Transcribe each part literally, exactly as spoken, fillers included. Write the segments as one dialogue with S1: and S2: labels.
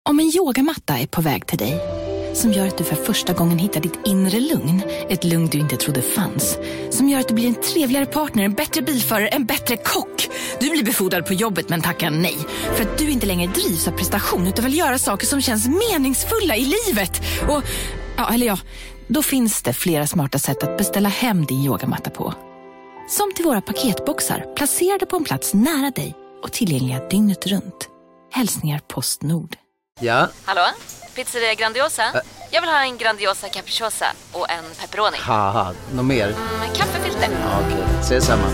S1: Om en yogamatta är på väg till dig, som gör att du för första gången hittar ditt inre lugn, ett lugn du inte trodde fanns, som gör att du blir en trevligare partner, en bättre bilförare, en bättre kock. Du blir befordrad på jobbet men tackar nej, för att du inte längre drivs av prestation utan vill göra saker som känns meningsfulla i livet. Och, ja, eller ja, då finns det flera smarta sätt att beställa hem din yogamatta på. Som till våra paketboxar, placerade på en plats nära dig och tillgängliga dygnet runt. Hälsningar Postnord.
S2: Ja.
S3: Hallå? Pizzeria Grandiosa? Ä- Jag vill ha en Grandiosa capriciosa och en pepperoni.
S2: Haha, något mer?
S3: Mm, kaffefilter.
S2: Ja, okej, okay. Ses samma.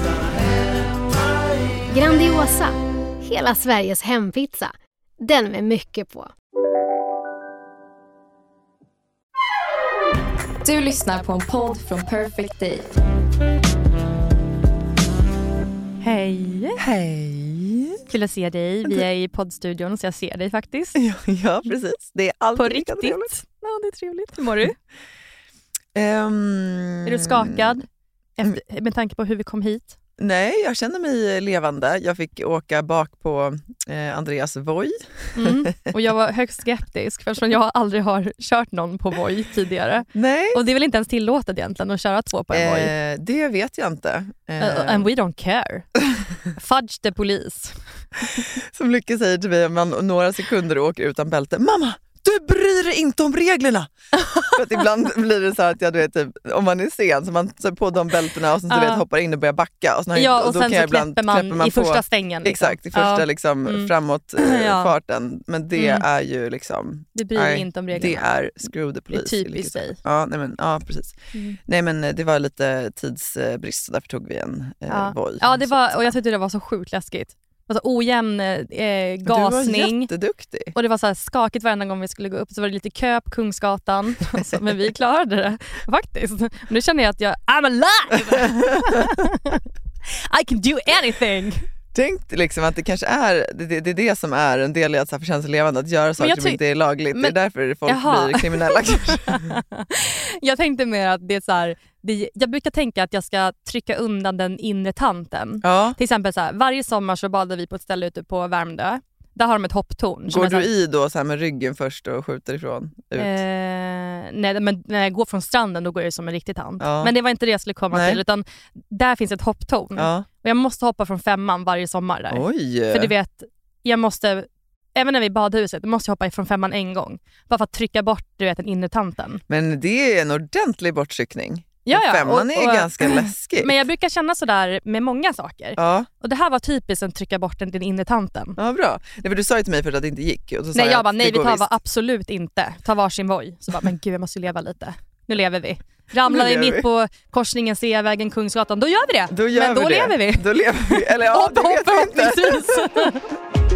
S4: Grandiosa, hela Sveriges hempizza. Den med mycket på.
S5: Du lyssnar på en podd från Perfect Day.
S6: Hej.
S7: Hej.
S6: Kul att se dig. Vi är i poddstudion så jag ser dig faktiskt.
S7: Ja, ja precis. Det är alltid
S6: på riktigt.
S7: Trevligt.
S6: Ja, det är trevligt. Hur mår du?
S7: Um,
S6: är du skakad efter, med tanke på hur vi kom hit?
S7: Nej, jag känner mig levande. Jag fick åka bak på eh, Andreas Voi.
S6: Mm. Och jag var högst skeptisk eftersom jag aldrig har kört någon på Voi tidigare.
S7: Nej.
S6: Och det är väl inte ens tillåtet egentligen att köra två på en Voi?
S7: Eh, det vet jag inte. Eh.
S6: Uh, and we don't care. Fudge the police.
S7: Som Lycke säger till mig om man några sekunder åker utan bälte. Mamma! Du bryr dig inte om reglerna. För att ibland blir det så att jag, du vet, typ, om man är sen så man tar på de bältena och sen så
S6: uh.
S7: vet, hoppar in och börjar backa. Och,
S6: ja, och, och
S7: då
S6: sen
S7: kan
S6: så
S7: jag ibland,
S6: släpper man, man i
S7: på,
S6: första stängen. Liksom.
S7: Exakt, i första
S6: uh.
S7: liksom,
S6: mm.
S7: framåt eh,
S6: ja.
S7: farten. Men det
S6: mm.
S7: är ju liksom...
S6: Du bryr dig inte om reglerna.
S7: Det är screw the police.
S6: Det är typiskt dig.
S7: Ja, nej, men, ja, precis. Mm. Nej, men det var lite tidsbrist så därför tog vi en eh,
S6: ja.
S7: Voi.
S6: Ja, det var, och jag tyckte det var så sjukt läskigt. Alltså ojämn eh, gasning.
S7: Du var jätteduktig.
S6: Och det var så här skakigt varenda gång vi skulle gå upp. Så var det lite kö på Kungsgatan. Alltså, men vi klarade det faktiskt. Nu känner jag att jag I'm alive! I can do anything!
S7: Tänk liksom att det kanske är det, det är det som är en del i att så här, för känsla levande, att göra saker
S6: ty-
S7: som inte är lagligt. Men, det är därför folk
S6: Jaha.
S7: blir kriminella.
S6: Jag tänkte mer att det är så här, det, jag brukar tänka att jag ska trycka undan den inre tanten.
S7: Ja.
S6: Till exempel så här, varje sommar så badar vi på ett ställe ute på Värmdö. Där har de ett hopptorn.
S7: Går du
S6: här,
S7: i då så här med ryggen först och skjuter ifrån? Ut?
S6: Eh, nej, men när jag går från stranden då går jag som en riktig tant.
S7: Ja.
S6: Men det var inte det jag skulle komma
S7: nej.
S6: till. Utan där finns ett hopptorn.
S7: Ja.
S6: Och jag måste hoppa från femman varje sommar där.
S7: Oj!
S6: För du vet, jag måste... Även när vi är i badhuset, då måste jag hoppa ifrån femman en gång. Bara för att trycka bort, du vet, den inre tanten.
S7: Men det är en ordentlig bortryckning.
S6: Ja, ja.
S7: Femman
S6: och,
S7: är
S6: och,
S7: ganska läskigt.
S6: Men jag brukar känna sådär med många saker.
S7: Ja.
S6: Och det här var typiskt att trycka bort den, den inre tanten.
S7: Ja, bra. Nej, för du sa ju till mig för att det inte gick. Och så
S6: nej,
S7: sa
S6: jag,
S7: jag
S6: bara, nej vi tar
S7: visst.
S6: absolut inte. Ta varsin Voi. Så bara, men gud jag måste leva lite. Nu lever vi. Ramlade
S7: lever
S6: mitt
S7: vi.
S6: på korsningen Sveavägen, Kungsgatan. Då gör vi det.
S7: Då gör
S6: men då
S7: vi det.
S6: lever vi.
S7: Då lever vi. Eller ja,
S6: Hopp,
S7: det vet
S6: hopp,
S7: vi inte.
S6: förhoppningsvis.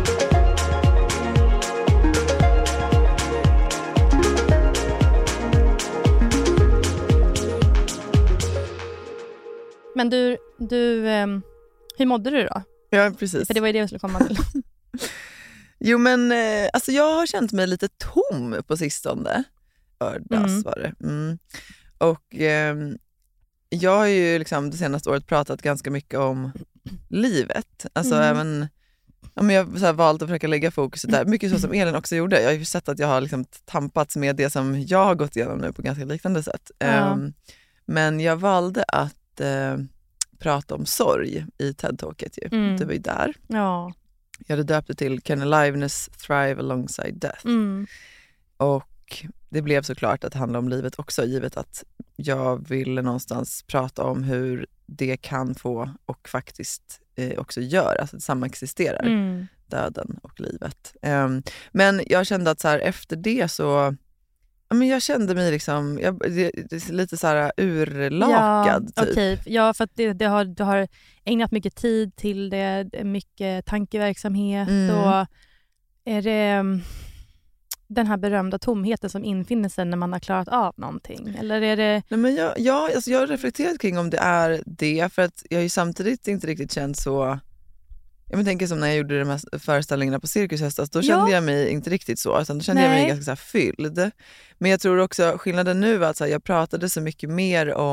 S6: Men du, du um, hur mådde du då?
S7: Ja, precis.
S6: För det var ju det jag skulle komma till.
S7: Jo, men eh, alltså jag har känt mig lite tom på sistone. Ördas
S6: Mm.
S7: var det. Mm. Och eh, jag har ju liksom det senaste året pratat ganska mycket om livet. Alltså
S6: Mm.
S7: även... Ja, men jag har så här valt att försöka lägga fokuset där. Mycket så som Elin också gjorde. Jag har ju sett att jag har liksom tampats med det som jag har gått igenom nu på ganska liknande sätt.
S6: Ja.
S7: Um, men jag valde att uh, prata om sorg i TED-talket. Ju.
S6: Mm.
S7: Det var ju där.
S6: Ja.
S7: Jag hade döpt det till Can Aliveness Thrive Alongside Death.
S6: Mm.
S7: Och det blev såklart att det handlar om livet också, givet att jag ville någonstans prata om hur det kan få och faktiskt eh, också gör, alltså att samexisterar,
S6: Mm.
S7: döden och livet. Um, men jag kände att så här, efter det så, ja, men jag kände mig liksom, jag, det, det, lite så här urlakad.
S6: Ja,
S7: typ.
S6: okej. Ja, för att det, det har, du har ägnat mycket tid till det, mycket tankeverksamhet
S7: Mm.
S6: och är det um, den här berömda tomheten som infinner sig när man har klarat av någonting? Eller är det...
S7: Nej, men jag, jag, alltså jag har reflekterat kring om det är det, för att jag har ju samtidigt inte riktigt känt så. Jag men tänker som när jag gjorde de här föreställningarna på Cirkus höstas, då kände
S6: Ja.
S7: jag mig inte riktigt så, utan då kände
S6: Nej.
S7: jag mig ganska så här fylld. Men jag tror också skillnaden nu var att så här, jag pratade så mycket mer om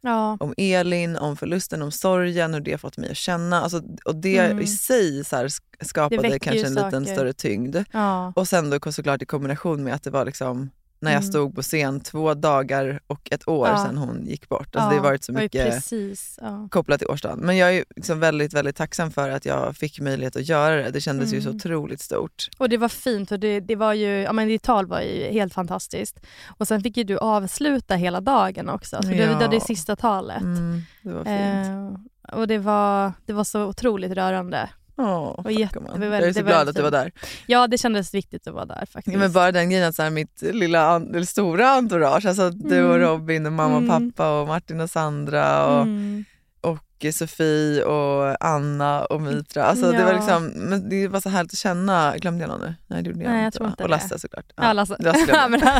S6: Ja.
S7: Om Elin, om förlusten, om sorgen, hur det fått mig att känna. Alltså, och det
S6: Mm.
S7: i sig så här, skapade kanske en
S6: saker.
S7: liten större tyngd.
S6: Ja.
S7: Och sen då såklart i kombination med att det var liksom när jag
S6: Mm.
S7: stod på scen två dagar och ett år
S6: Ja.
S7: sedan hon gick bort. Alltså
S6: Ja,
S7: det har varit så
S6: var ju
S7: mycket
S6: precis, ja.
S7: kopplat till årsdagen. Men jag är liksom väldigt, väldigt tacksam för att jag fick möjlighet att göra det. Det kändes
S6: Mm.
S7: ju så otroligt stort.
S6: Och det var fint och det, det var ju, ja men ditt tal var ju helt fantastiskt. Och sen fick ju du avsluta hela dagen också. Så
S7: Ja.
S6: du hade det sista talet.
S7: Mm, det var fint.
S6: Eh, och det var, det var så otroligt rörande.
S7: Åh,
S6: och
S7: tack,
S6: jätte-
S7: gumman.
S6: det var
S7: jag är
S6: väldigt-
S7: så
S6: det var
S7: glad
S6: väldigt
S7: att du var där.
S6: Ja, det kändes viktigt att vara där faktiskt.
S7: Ja, men bara den grejen att så här, mitt lilla an- eller stora entourage, alltså du och
S6: Mm.
S7: Robin och mamma
S6: Mm.
S7: och pappa och Martin och Sandra och,
S6: Mm.
S7: och Sofie och Anna och Mitra. Alltså det
S6: Ja.
S7: var liksom, men det var så härligt att känna. Glömde jag någon nu? Nej, det gjorde jag
S6: Nej, jag
S7: inte.
S6: tror
S7: va?
S6: inte
S7: och
S6: det.
S7: Lasse såklart.
S6: Ja, Lasse.
S7: Lasse glömde jag.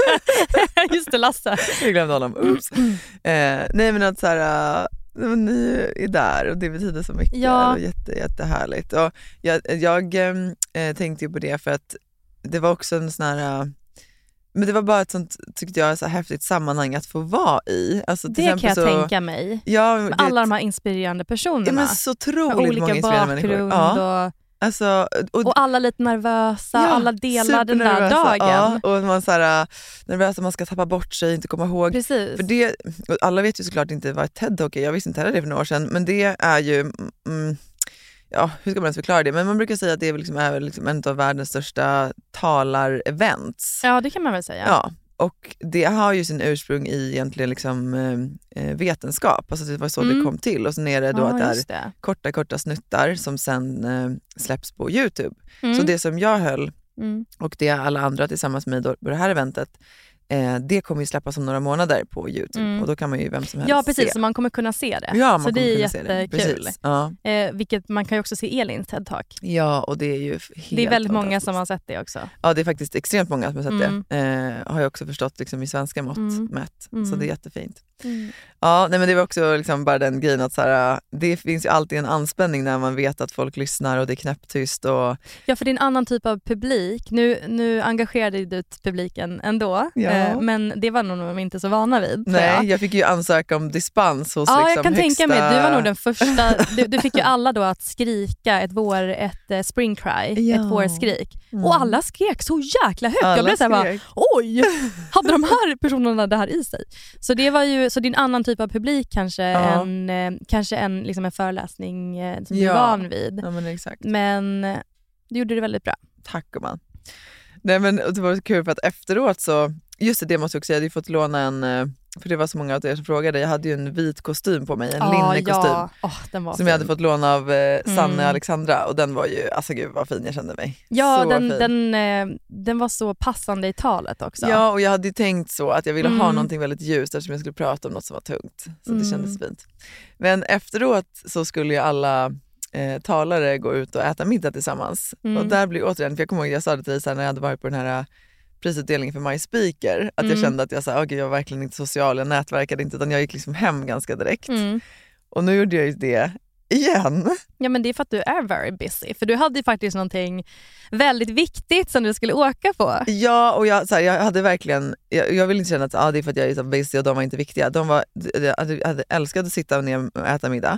S6: Men- Just det, Lasse.
S7: Jag glömde honom. Oops. Eh, nej men att så här, äh, men ni är där och det betyder så mycket.
S6: Ja.
S7: Och jätte, jättehärligt. Och jag jag äh, tänkte ju på det för att det var också en sån här, äh, men det var bara ett sånt, tyckte jag, så här häftigt sammanhang att få vara i. Alltså, till
S6: Det
S7: exempel
S6: kan jag
S7: så,
S6: tänka mig.
S7: Ja,
S6: Med
S7: det,
S6: alla de här inspirerande personerna.
S7: ja, men så
S6: med
S7: otroligt många
S6: olika
S7: inspirerande människor.
S6: bakgrund
S7: Ja,
S6: och,
S7: alltså, och,
S6: och alla lite nervösa.
S7: ja,
S6: alla delar den där
S7: supernervösa.
S6: dagen.
S7: Ja, och man så här, äh, nervös att man ska tappa bort sig, inte komma ihåg.
S6: Precis.
S7: För det, och alla vet ju såklart inte vad ett TED-talk är, jag visste inte heller det för några år sedan, men det är ju, mm, ja hur ska man ens förklara det, men man brukar säga att det är, liksom, är liksom en av världens största talar-events.
S6: Ja, det kan man väl säga.
S7: Ja, och det har ju sin ursprung i egentligen liksom, eh, vetenskap, alltså det var så
S6: Mm.
S7: det kom till, och sen är det då
S6: Ja,
S7: att det är
S6: just det.
S7: korta, korta snuttar som sen eh, släpps på YouTube.
S6: Mm.
S7: Så det som jag höll
S6: Mm.
S7: och det alla andra tillsammans med mig på det här eventet, eh, det kommer ju släppas om några månader på YouTube.
S6: Mm.
S7: Och då kan man ju vem som helst
S6: Ja, precis.
S7: se.
S6: Så man kommer kunna se det.
S7: Ja, man
S6: så
S7: kommer
S6: det är
S7: kunna se det.
S6: jättekul.
S7: Precis. Ja.
S6: Eh, vilket man kan ju också se Elins TED-talk.
S7: ja, och det är ju helt
S6: Det är väldigt många
S7: fantastiskt.
S6: som har sett det också.
S7: Ja, det är faktiskt extremt många som har sett
S6: Mm.
S7: det. Eh, har jag också förstått liksom, i svenska mått
S6: Mm.
S7: mätt.
S6: Mm.
S7: Så det är jättefint.
S6: Mm.
S7: Ja, nej, men det var också liksom bara den grejen att så här, det finns ju alltid en anspänning när man vet att folk lyssnar och det är knäpptyst. Och,
S6: Ja, för det är en annan typ av publik. Nu, nu engagerade du publiken ändå,
S7: Ja.
S6: eh, men det var nog de inte så vana vid. tror
S7: nej,
S6: jag.
S7: jag fick ju ansöka om dispens hos
S6: Ja,
S7: liksom,
S6: jag kan
S7: högsta...
S6: tänka mig. Du var nog den första. Du, du fick ju alla då att skrika ett, vår, ett eh, spring cry,
S7: Ja.
S6: ett vårskrik.
S7: Mm.
S6: Och alla skrek så jäkla högt.
S7: Alla
S6: jag blev så här bara,
S7: skrek.
S6: oj, hade de här personerna det här i sig? Så det var ju, så det är en annan typ av publik kanske
S7: Ja.
S6: än eh, kanske en, liksom en föreläsning eh, som du
S7: Ja.
S6: är van vid.
S7: Ja, men exakt.
S6: Men eh, du gjorde det väldigt bra.
S7: Tack gumman. Nej, men det var så kul för att efteråt så, just det, det måste jag också säga, jag hade ju fått låna en, eh, för det var så många av er som frågade, jag hade ju en vit kostym på mig, en linnekostym.
S6: Ja. Oh, den var
S7: Som jag hade
S6: fin.
S7: fått låna av eh, Sanne
S6: Mm.
S7: och Alexandra, och den var ju, alltså gud vad fin jag kände mig.
S6: Ja,
S7: så
S6: den,
S7: fin.
S6: den, eh, den var så passande i talet också.
S7: Ja, och jag hade ju tänkt så att jag ville ha
S6: Mm.
S7: någonting väldigt ljust eftersom jag skulle prata om något som var tungt. Så
S6: Mm.
S7: det kändes fint. Men efteråt så skulle ju alla eh, talare gå ut och äta middag tillsammans.
S6: Mm.
S7: Och där blir återigen, för jag kommer ihåg jag sa det till dig så här, när jag hade varit på den här prisutdelningen för My Speaker, att
S6: Mm.
S7: jag kände att jag, så här, okay, jag var verkligen inte social, jag nätverkade inte, utan jag gick liksom hem ganska direkt.
S6: Mm.
S7: Och nu gjorde jag ju det igen.
S6: Ja, men det är för att du är very busy. För du hade ju faktiskt någonting väldigt viktigt som du skulle åka på.
S7: Ja, och jag, så här, jag hade verkligen, jag, jag vill inte känna att ah, det är för att jag är så busy och de var inte viktiga. De var, jag hade, jag hade älskat att sitta ner och äta middag.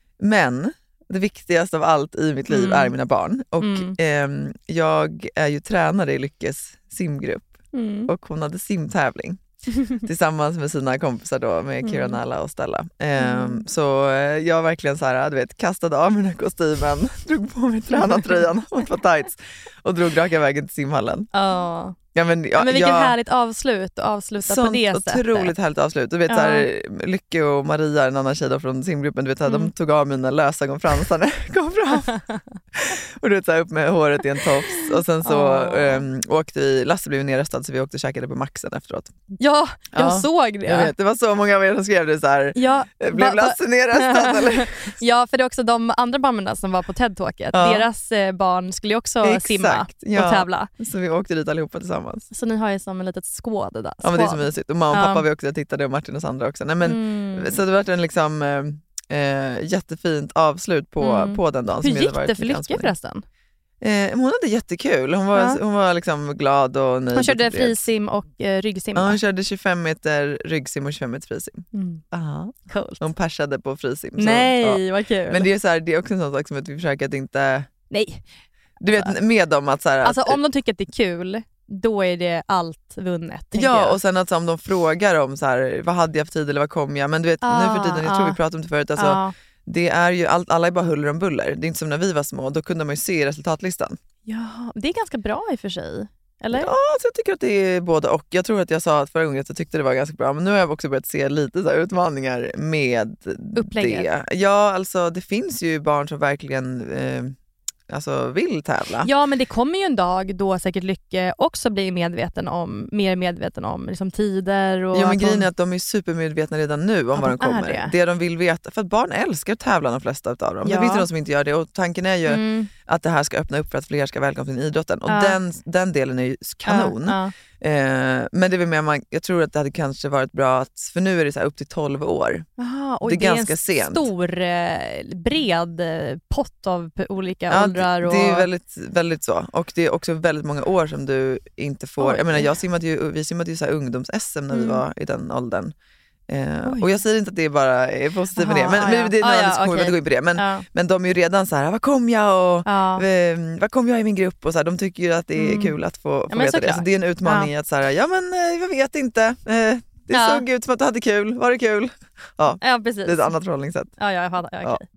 S7: Men det viktigaste av allt i mitt liv
S6: Mm.
S7: är mina barn. Och
S6: Mm.
S7: ehm, jag är ju tränare i Lyckes simgrupp,
S6: Mm.
S7: och hon hade simtävling tillsammans med sina kompisar då, med Kira,
S6: Mm.
S7: Nalla och Stella. Ehm,
S6: Mm.
S7: Så eh, jag verkligen så här, du vet, kastade av mig den här kostymen, drog på mig tränartröjan och ett par tights och drog raka vägen till simhallen.
S6: Ja.
S7: Ja, men, ja,
S6: Men vilket
S7: jag,
S6: härligt avslut att avsluta på det
S7: sånt
S6: sättet.
S7: otroligt härligt avslut. Du vet,
S6: Ja.
S7: så här, Lycke och Maria, en annan tjej då från simgruppen, du vet, så här,
S6: Mm.
S7: de tog av mina lösögonfransar när jag kom fram. Och du vet, så här, upp med håret i en tofs. Och sen så
S6: Åh.
S7: um, åkte vi, Lasse blev nerröstad så vi åkte och käkade på Maxen efteråt.
S6: Ja, jag
S7: Ja.
S6: såg det.
S7: Jag vet, det var så många av er som skrev det så här.
S6: Ja,
S7: Blev
S6: va- va-
S7: Lasse nerröstad eller?
S6: ja, för det är också de andra barnen som var på TED-talket.
S7: Ja.
S6: Deras eh, barn skulle ju också
S7: Exakt,
S6: simma
S7: ja.
S6: och tävla.
S7: Så vi åkte dit allihopa tillsammans.
S6: Så ni har ju som en litet skåd där.
S7: Ja, men det är så
S6: Skåd.
S7: mysigt. Och mamma och
S6: Ja.
S7: pappa vi också tittade, och Martin och Sandra också. Nej, men,
S6: Mm.
S7: Så det var en liksom, eh, eh, jättefint avslut på,
S6: Mm.
S7: på den dagen.
S6: Hur
S7: som
S6: gick
S7: hade varit
S6: det för
S7: mycket
S6: Lycke
S7: anspänning.
S6: förresten?
S7: Eh, hon hade jättekul. Hon var,
S6: Ja.
S7: hon var liksom glad och nöjd.
S6: Hon körde
S7: och tillfreds.
S6: frisim och eh, ryggsim.
S7: Ja,
S6: va?
S7: hon körde tjugofem meter ryggsim och tjugofem meter frisim.
S6: Mm.
S7: Aha.
S6: Coolt.
S7: Hon persade på frisim. Så,
S6: Nej,
S7: ja.
S6: vad kul.
S7: Men det är, så här, det är också en sån sak som att vi försöker att inte...
S6: Nej.
S7: Du vet, med dem att... Så här,
S6: Alltså
S7: att,
S6: om de tycker att det är kul, då är det allt vunnet. tänker
S7: Ja,
S6: jag.
S7: och sen att så, om de frågar om så här, vad hade jag för tid eller vad kom jag? Men du vet,
S6: Ah,
S7: nu för tiden, jag
S6: ah.
S7: tror vi pratade om det förut, alltså,
S6: ja.
S7: det är ju, all, alla är bara huller om buller. Det är inte som när vi var små, då kunde man ju se resultatlistan.
S6: ja, det är ganska bra i och för sig. Eller?
S7: Ja, så jag tycker att det är både och. Jag tror att jag sa att förra gången att jag tyckte det var ganska bra, men nu har jag också börjat se lite så här utmaningar med
S6: Upplägget.
S7: det. Ja, alltså det finns ju barn som verkligen eh, alltså, vill tävla.
S6: Ja, men det kommer ju en dag då säkert Lycke också blir medveten om, mer medveten om liksom, tider. Och
S7: Jo, men
S6: att
S7: grejen
S6: hon-
S7: är att de är supermedvetna redan nu om
S6: Att
S7: vad
S6: de
S7: de kommer.
S6: är det.
S7: Det de vill veta, för att barn älskar att tävla de flesta av dem.
S6: Ja.
S7: Det finns det de som inte gör det, och tanken är ju
S6: Mm.
S7: att det här ska öppna upp för att fler ska välkomna till idrotten. Och
S6: Ja.
S7: den, den delen är ju kanon.
S6: Ja,
S7: Eh, men det är väl med, man, jag tror att det hade kanske varit bra att, för nu är det så här upp till tolv år.
S6: ja. Aha, och
S7: Det är
S6: det är
S7: ganska
S6: en
S7: sent.
S6: stor, eh, bred eh, pott av p- olika
S7: Ja,
S6: åldrar.
S7: det,
S6: Och...
S7: det är väldigt, väldigt så. Och det är också väldigt många år som du inte får.
S6: Oj.
S7: Jag menar, jag simmade ju, vi simmade ju så här ungdoms-S M när vi
S6: Mm.
S7: var i den åldern. Eh,
S6: Oj.
S7: och jag säger inte att det bara är positivt med
S6: Aha,
S7: det, men,
S6: ah,
S7: men
S6: ja.
S7: det är en
S6: Ah,
S7: annan
S6: ja,
S7: diskussion, vi
S6: okej.
S7: behöver inte gå in på det. Men,
S6: Ja.
S7: men de är ju redan så här, vad kom jag och
S6: Ja.
S7: eh, vad kom jag i min grupp? Och så här, de tycker ju att det är
S6: Mm.
S7: kul att få, få
S6: men
S7: veta det.
S6: såklart.
S7: Så det är en utmaning
S6: Ja.
S7: att så här, ja men eh, jag vet inte. Eh, det
S6: Ja.
S7: såg ut som att du hade kul, var det kul? Ja,
S6: Ja, precis.
S7: det är ett annat förhållningssätt.
S6: Ja, ja, jag fattar. Ja,
S7: Ja.
S6: okej.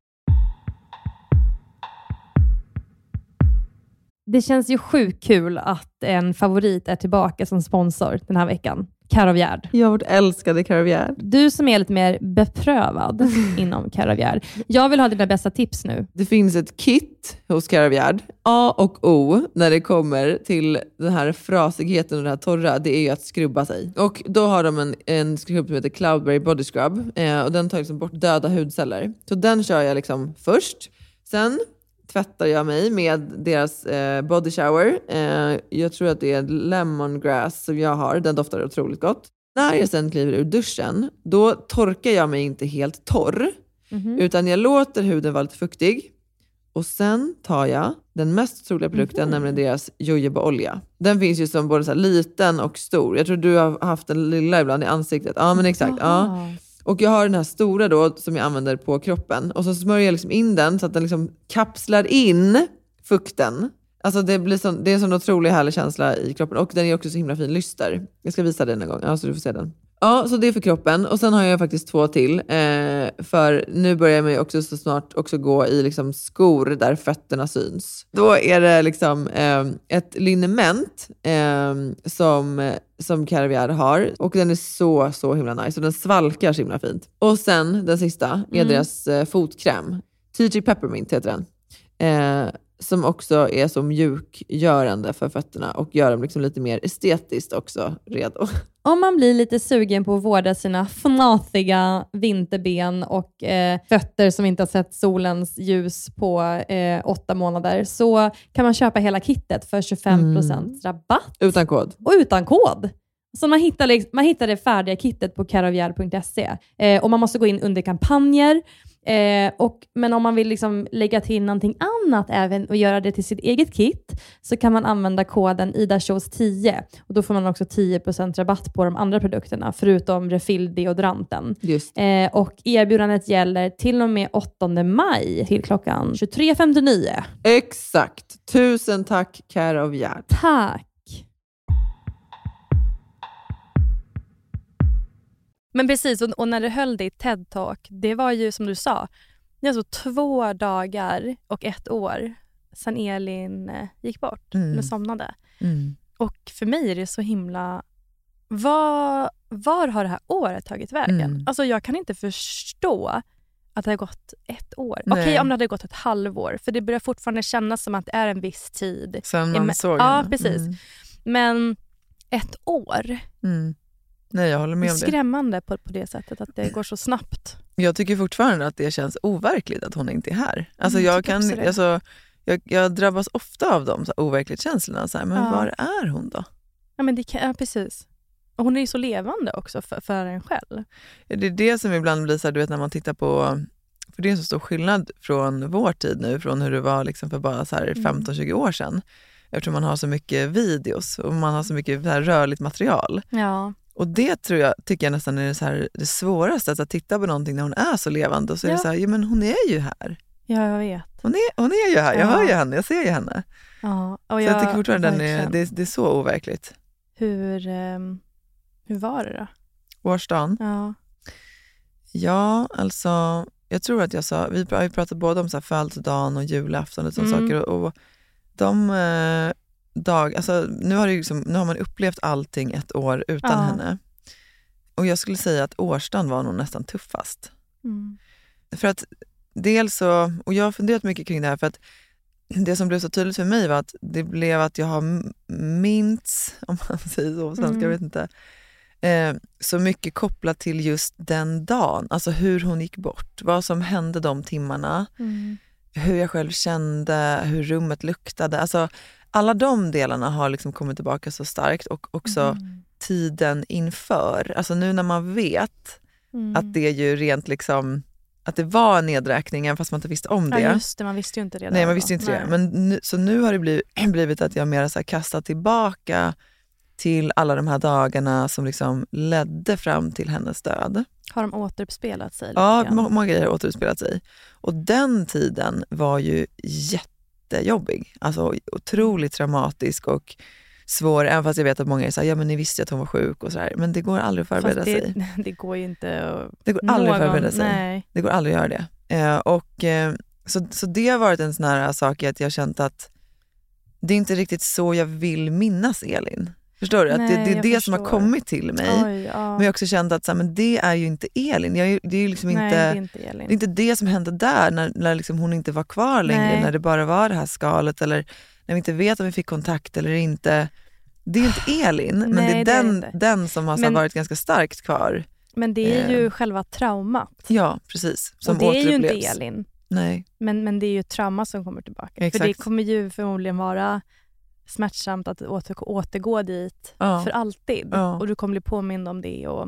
S6: Det känns ju sjukt kul att en favorit är tillbaka som sponsor den här veckan. Caravgard.
S7: Jag vårt älskade Caravgard.
S6: Du som är lite mer beprövad inom Caravgard. Jag vill ha dina bästa tips nu.
S7: Det finns ett kit hos Caravgard. A och O när det kommer till den här frasigheten och det här torra, det är ju att skrubba sig. Och då har de en, en skrubb som heter Cloudberry Body Scrub. Eh, och den tar liksom bort döda hudceller. Så den kör jag liksom först. Sen tvättar jag mig med deras eh, body shower. Eh, jag tror att det är lemongrass som jag har. Den doftar otroligt gott. När jag sen kliver ur duschen, då torkar jag mig inte helt torr.
S6: Mhm.
S7: Utan jag låter huden vara lite fuktig. Och sen tar jag den mest troliga produkten,
S6: Mhm.
S7: nämligen deras jojobaolja. Den finns ju som både så här liten och stor. Jag tror du har haft den lilla ibland i ansiktet. Ja, men exakt. Ja.
S6: Aha.
S7: Och jag har den här stora då som jag använder på kroppen. Och så smörjer jag liksom in den så att den liksom kapslar in fukten. Alltså det, blir sån, det är en sån otrolig härlig känsla i kroppen. Och den är också så himla fin lyster. Jag ska visa den en gång, ja, så du får se den. Ja, så det är för kroppen. Och sen har jag faktiskt två till. Eh, för nu börjar jag också så snart också gå i liksom skor där fötterna syns. Då är det liksom eh, ett liniment eh, som, som Caravgard har. Och den är så, så himla nice. Och den svalkar så himla fint. Och sen den sista är
S6: Mm.
S7: deras eh, fotkräm. T G Peppermint heter den. Eh, som också är så mjukgörande för fötterna och gör dem liksom lite mer estetiskt också redo.
S6: Om man blir lite sugen på att vårda sina fnatiga vinterben och eh, fötter som inte har sett solens ljus på eh, åtta månader, så kan man köpa hela kittet för tjugofem procent rabatt
S7: Utan kod.
S6: och utan kod. Så man hittar, liksom, man hittar det färdiga kittet på caravgard punkt se eh, och man måste gå in under kampanjer. Eh, och, men om man vill liksom lägga till någonting annat även och göra det till sitt eget kit, så kan man använda koden I D A shows tio och då får man också tio procent rabatt på de andra produkterna förutom refill-deodoranten.
S7: Just.
S6: Eh, och erbjudandet gäller till och med åttonde maj till klockan tjugotre femtionio.
S7: Exakt. Tusen tack Caravgard.
S6: Tack! Men precis, och, och när du höll ditt TED-talk, det var ju som du sa, det var så två dagar och ett år sedan Elin eh, gick bort,
S7: Mm.
S6: eller somnade.
S7: Mm.
S6: Och för mig är det så himla... Var, var har det här året tagit vägen?
S7: Mm.
S6: Alltså jag kan inte förstå att det har gått ett år.
S7: Nej.
S6: Okej, om det hade gått ett halvår, för det börjar fortfarande kännas som att det är en viss tid.
S7: Sen man
S6: Men-
S7: såg
S6: ja,
S7: henne.
S6: precis.
S7: Mm.
S6: Men ett år...
S7: Mm. Nej, jag håller
S6: Det
S7: med
S6: är
S7: om det.
S6: skrämmande på, på det sättet att det går så snabbt.
S7: Jag tycker fortfarande att det känns overkligt att hon inte är här. Alltså
S6: Mm, jag
S7: jag,
S6: tycker
S7: kan,
S6: också det.
S7: alltså, jag, jag drabbas ofta av de så här overklighetskänslorna. Så här, men
S6: Ja.
S7: var är hon då?
S6: Ja, men det kan, ja, precis. Och hon är ju så levande också för, för en själv.
S7: Det är det som ibland blir så här, du vet när man tittar på, för det är en så stor skillnad från vår tid nu, från hur det var liksom för bara så här femton tjugo år sedan. Eftersom man har så mycket videos och man har så mycket så här rörligt material.
S8: Ja.
S7: Och det tror jag, tycker jag nästan är det, så här, det svåraste, att titta på någonting när hon är så levande och så är
S8: ja.
S7: det så här, ja men hon är ju här.
S8: Ja, jag vet.
S7: Hon är, hon är ju här, jag
S8: ja.
S7: hör ju henne, jag ser ju henne.
S8: Ja. Och
S7: så
S8: jag,
S7: jag tycker fortfarande den är, det, det är så overkligt.
S8: Hur, um, hur var det då?
S7: Årsdagen?
S8: Ja.
S7: Ja, alltså jag tror att jag sa, vi har ju pratat både om så här födelsedagen och julafton och sådana
S8: Mm.
S7: saker. Och, och de eh, dag, alltså nu har, det liksom, nu har man upplevt allting ett år utan
S8: Ja.
S7: henne. Och jag skulle säga att årsdagen var nog nästan tuffast.
S8: Mm.
S7: För att dels så, och jag har funderat mycket kring det här, för att det som blev så tydligt för mig var att det blev att jag har mints, om man säger så på svenska,
S8: Mm.
S7: jag vet inte, eh, så mycket kopplat till just den dagen. Alltså hur hon gick bort, vad som hände de timmarna,
S8: Mm.
S7: hur jag själv kände, hur rummet luktade. Alltså alla de delarna har liksom kommit tillbaka så starkt, och också
S8: Mm.
S7: tiden inför. Alltså nu när man vet
S8: Mm.
S7: att det är ju rent liksom, att det var en nedräkning även fast man inte visste om det.
S8: Ja, just det, man visste ju inte det.
S7: Nej,
S8: där
S7: man
S8: då.
S7: visste inte
S8: Nej.
S7: det. Men nu, så nu har det blivit, blivit att jag mer så här kastat tillbaka till alla de här dagarna som liksom ledde fram till hennes död.
S8: Har de återuppspelat sig? lite
S7: Ja,
S8: grann?
S7: må- många grejer har återutspelat sig. Och den tiden var ju jättejobbig. Alltså otroligt traumatisk och svår. Även fast jag vet att många är så här, ja men ni visste att hon var sjuk och sådär. Men det går aldrig att förbereda
S8: Fast det,
S7: sig.
S8: det går ju inte att...
S7: Det går aldrig att
S8: någon-
S7: förbereda sig.
S8: Nej.
S7: Det går aldrig att göra det. Eh, och, eh, så, så det har varit en sån här sak att jag har känt att det är inte riktigt så jag vill minnas Elin. Förstår du? Att
S8: Nej,
S7: det, det är
S8: jag
S7: det som har
S8: förstår.
S7: kommit till mig.
S8: Oj, ja.
S7: Men jag har också känt att så här, men det är ju inte Elin. Jag, är ju- det är ju liksom
S8: Nej,
S7: inte,
S8: det är inte Elin.
S7: det är inte det som hände där när, när liksom hon inte var kvar längre.
S8: Nej.
S7: När det bara var det här skalet, eller när vi inte vet om vi fick kontakt eller inte. Det är inte Elin, men
S8: Nej,
S7: det är
S8: det är
S7: den,
S8: inte.
S7: den som har så
S8: Men-
S7: varit ganska starkt kvar.
S8: Men det är ju
S7: Eh.
S8: själva traumat.
S7: Ja, precis. Som
S8: Och det är ju inte
S7: återupplevs.
S8: Elin.
S7: Nej.
S8: Men, men det är ju trauma som kommer tillbaka.
S7: Exakt.
S8: För det kommer ju förmodligen vara smärtsamt att åter, återgå dit
S7: Ja.
S8: för alltid.
S7: Ja.
S8: Och du kommer bli påmind om det. Och...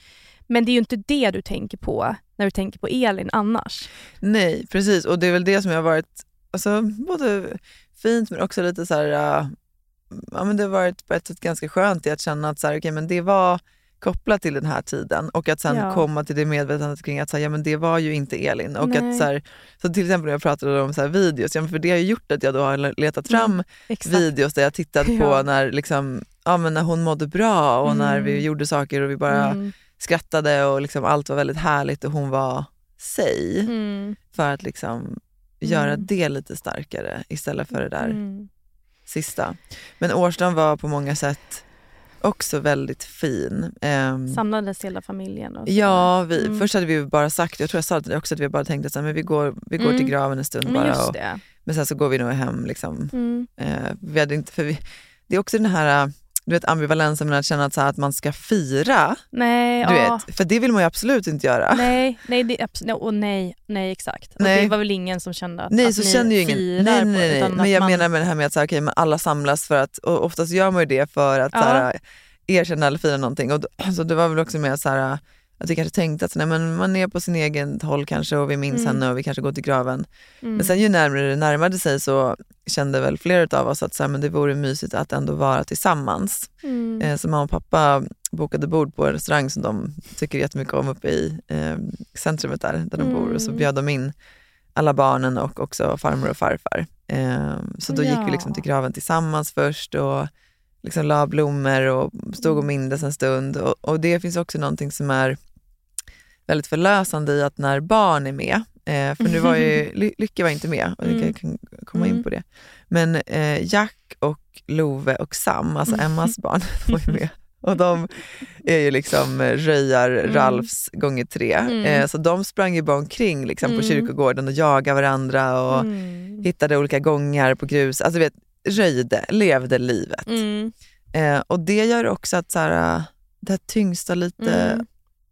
S8: Men det är ju inte det du tänker på när du tänker på Elin annars.
S7: Nej, precis. Och det är väl det som har varit alltså, både fint men också lite så här, uh, ja, men det har varit på ett sätt ganska skönt i att känna att så här, okay, men det var kopplat till den här tiden, och att sen
S8: Ja.
S7: komma till det medvetandet kring att så här, ja, men det var ju inte Elin. Och
S8: Nej.
S7: att, så, här, så till exempel när jag pratade om så här, videos, ja, men för det har ju gjort att jag då har letat fram
S8: Mm, exakt.
S7: videos där jag tittat på
S8: Ja.
S7: när, liksom, ja, men när hon mådde bra och när
S8: Mm.
S7: vi gjorde saker och vi bara
S8: Mm.
S7: skrattade och liksom allt var väldigt härligt och hon var sig.
S8: Mm.
S7: För att liksom göra
S8: Mm.
S7: det lite starkare istället för det där
S8: Mm.
S7: sista. Men årsdagen var på många sätt också väldigt fin. Ehm,
S8: Samlades hela familjen. Och så.
S7: ja, vi,
S8: Mm.
S7: först hade vi bara sagt, jag tror jag sa det också, att vi bara tänkte att så här, men vi går, vi går
S8: Mm.
S7: till graven en stund
S8: Men
S7: bara.
S8: just
S7: Och,
S8: det.
S7: men sen så går vi nog hem. Liksom.
S8: Mm.
S7: Eh, vi hade inte, för vi, det är också den här du vet, ambivalensen med att känna att, så här, att man ska fira.
S8: Nej,
S7: Du
S8: ja.
S7: vet, för det vill man ju absolut inte göra.
S8: Nej, nej, det, abs- och nej, nej exakt. Och
S7: Nej.
S8: det var väl ingen som kände att,
S7: Nej,
S8: att
S7: så
S8: ni
S7: känner ju ingen.
S8: firar
S7: Nej,
S8: på
S7: nej,
S8: det,
S7: nej.
S8: utan
S7: Men
S8: att
S7: jag
S8: man,
S7: menar med det här med att så här, okay, men alla samlas för att, och oftast gör man ju det för att
S8: Ja.
S7: så här, erkänna eller fira någonting. Och då, alltså, det var väl också med så här, att vi kanske tänkte att så, nej, men man är på sin egen håll kanske och vi minns
S8: Mm.
S7: henne och vi kanske går till graven.
S8: mm.
S7: Men sen ju närmare det närmade sig så kände väl flera av oss att så här, men det vore mysigt att ändå vara tillsammans.
S8: Mm.
S7: Eh, så mamma och pappa bokade bord på en restaurang som de tycker jättemycket om uppe i eh, centrumet där, där de
S8: Mm.
S7: bor. Och så bjöd de in alla barnen och också farmor och farfar. Eh, så då
S8: Ja.
S7: gick vi liksom till graven tillsammans först och liksom la blommor och stod och mindes en stund. Och, och det finns också någonting som är väldigt förlösande i att när barn är med, eh, för nu var ju Ly- Lycka var inte med och
S8: Mm.
S7: jag kan komma in
S8: Mm.
S7: på det. Men eh, Jack och Love och Sam, alltså Emmas barn, var ju med. Och de är ju liksom eh, Röjar
S8: Mm.
S7: Ralfs gånger tre.
S8: Mm.
S7: Eh, så de sprang ju bara omkring liksom, på
S8: Mm.
S7: kyrkogården och jagade varandra och
S8: Mm.
S7: hittade olika gångar på grus. Alltså vet, röjde, levde livet.
S8: Mm.
S7: Eh, och det gör också att så här, det här tyngsta lite
S8: Mm.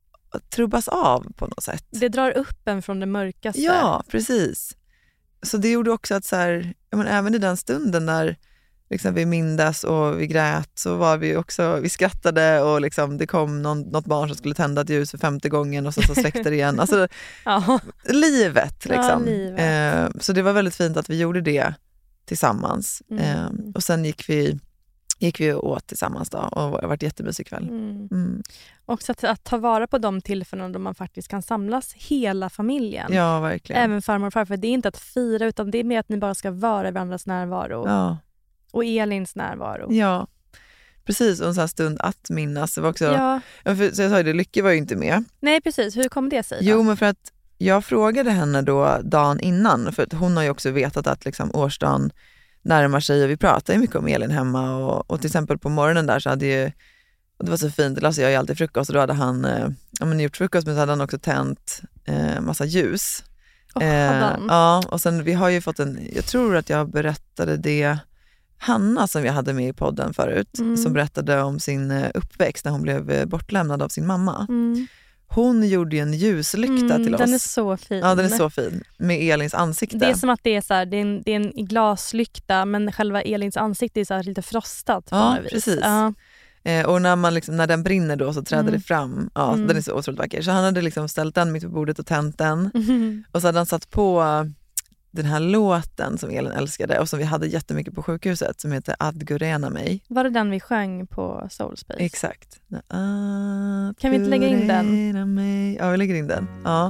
S7: trubbas av på något sätt.
S8: Det drar upp en från det mörkaste.
S7: Ja, precis. Så det gjorde också att så här, ja, men även i den stunden när liksom, vi mindes och vi grät, så var vi också, vi skrattade och liksom, det kom någon, något barn som skulle tända ett ljus för femte gången och så, så släckte det igen. Alltså,
S8: ja.
S7: livet liksom.
S8: Ja, livet.
S7: Eh, så det var väldigt fint att vi gjorde det tillsammans.
S8: Mm.
S7: Eh, och sen gick vi, gick vi åt tillsammans då, och det har varit jättemysig kväll.
S8: Mm.
S7: Mm.
S8: Också att, att ta vara på de tillfällen då man faktiskt kan samlas hela familjen.
S7: Ja, verkligen.
S8: Även farmor och farfar. Det är inte att fira, utan det är mer att ni bara ska vara i varandras närvaro.
S7: Ja.
S8: Och Elins närvaro.
S7: Ja, precis. Och en sån här stund att minnas. Det var också,
S8: Ja.
S7: ja, för, så jag sa ju det, Lycke var ju inte med.
S8: Nej, precis. Hur kom det sig då?
S7: Jo, men för att jag frågade henne då dagen innan, för att hon har ju också vetat att liksom årsdagen närmar sig och vi pratar ju mycket om Elin hemma och, och till exempel på morgonen där så hade ju, och det var så fint, Lasse jag ju alltid frukost och då hade han eh, ja, men gjort frukost men så hade han också tänt eh, massa ljus.
S8: Oh,
S7: eh, ja, och sen vi har ju fått en, jag tror att jag berättade det, Hanna som jag hade med i podden förut,
S8: mm.
S7: som berättade om sin uppväxt när hon blev bortlämnad av sin mamma.
S8: Mm.
S7: Hon gjorde ju en ljuslykta
S8: mm,
S7: till oss.
S8: Den är så fin.
S7: Ja, den är så fin. Med Elins ansikte.
S8: Det är som att det är så här, det är en, det är en glaslykta men själva Elins ansikte är så här lite frostat på
S7: ja,
S8: något vis.
S7: Precis.
S8: Ja,
S7: eh, och när, man liksom, när den brinner då så träder
S8: mm.
S7: det fram. Ja,
S8: mm.
S7: den är så otroligt vacker. Så han hade liksom ställt den mitt på bordet och tänt den.
S8: Mm.
S7: Och så hade han satt på den här låten som Elin älskade och som vi hade jättemycket på sjukhuset som heter Adgurena mig.
S8: Var det den vi sjöng på Soulspace?
S7: Exakt.
S8: Kan vi inte lägga in den?
S7: Mig. Ja, vi lägger in den. Ja.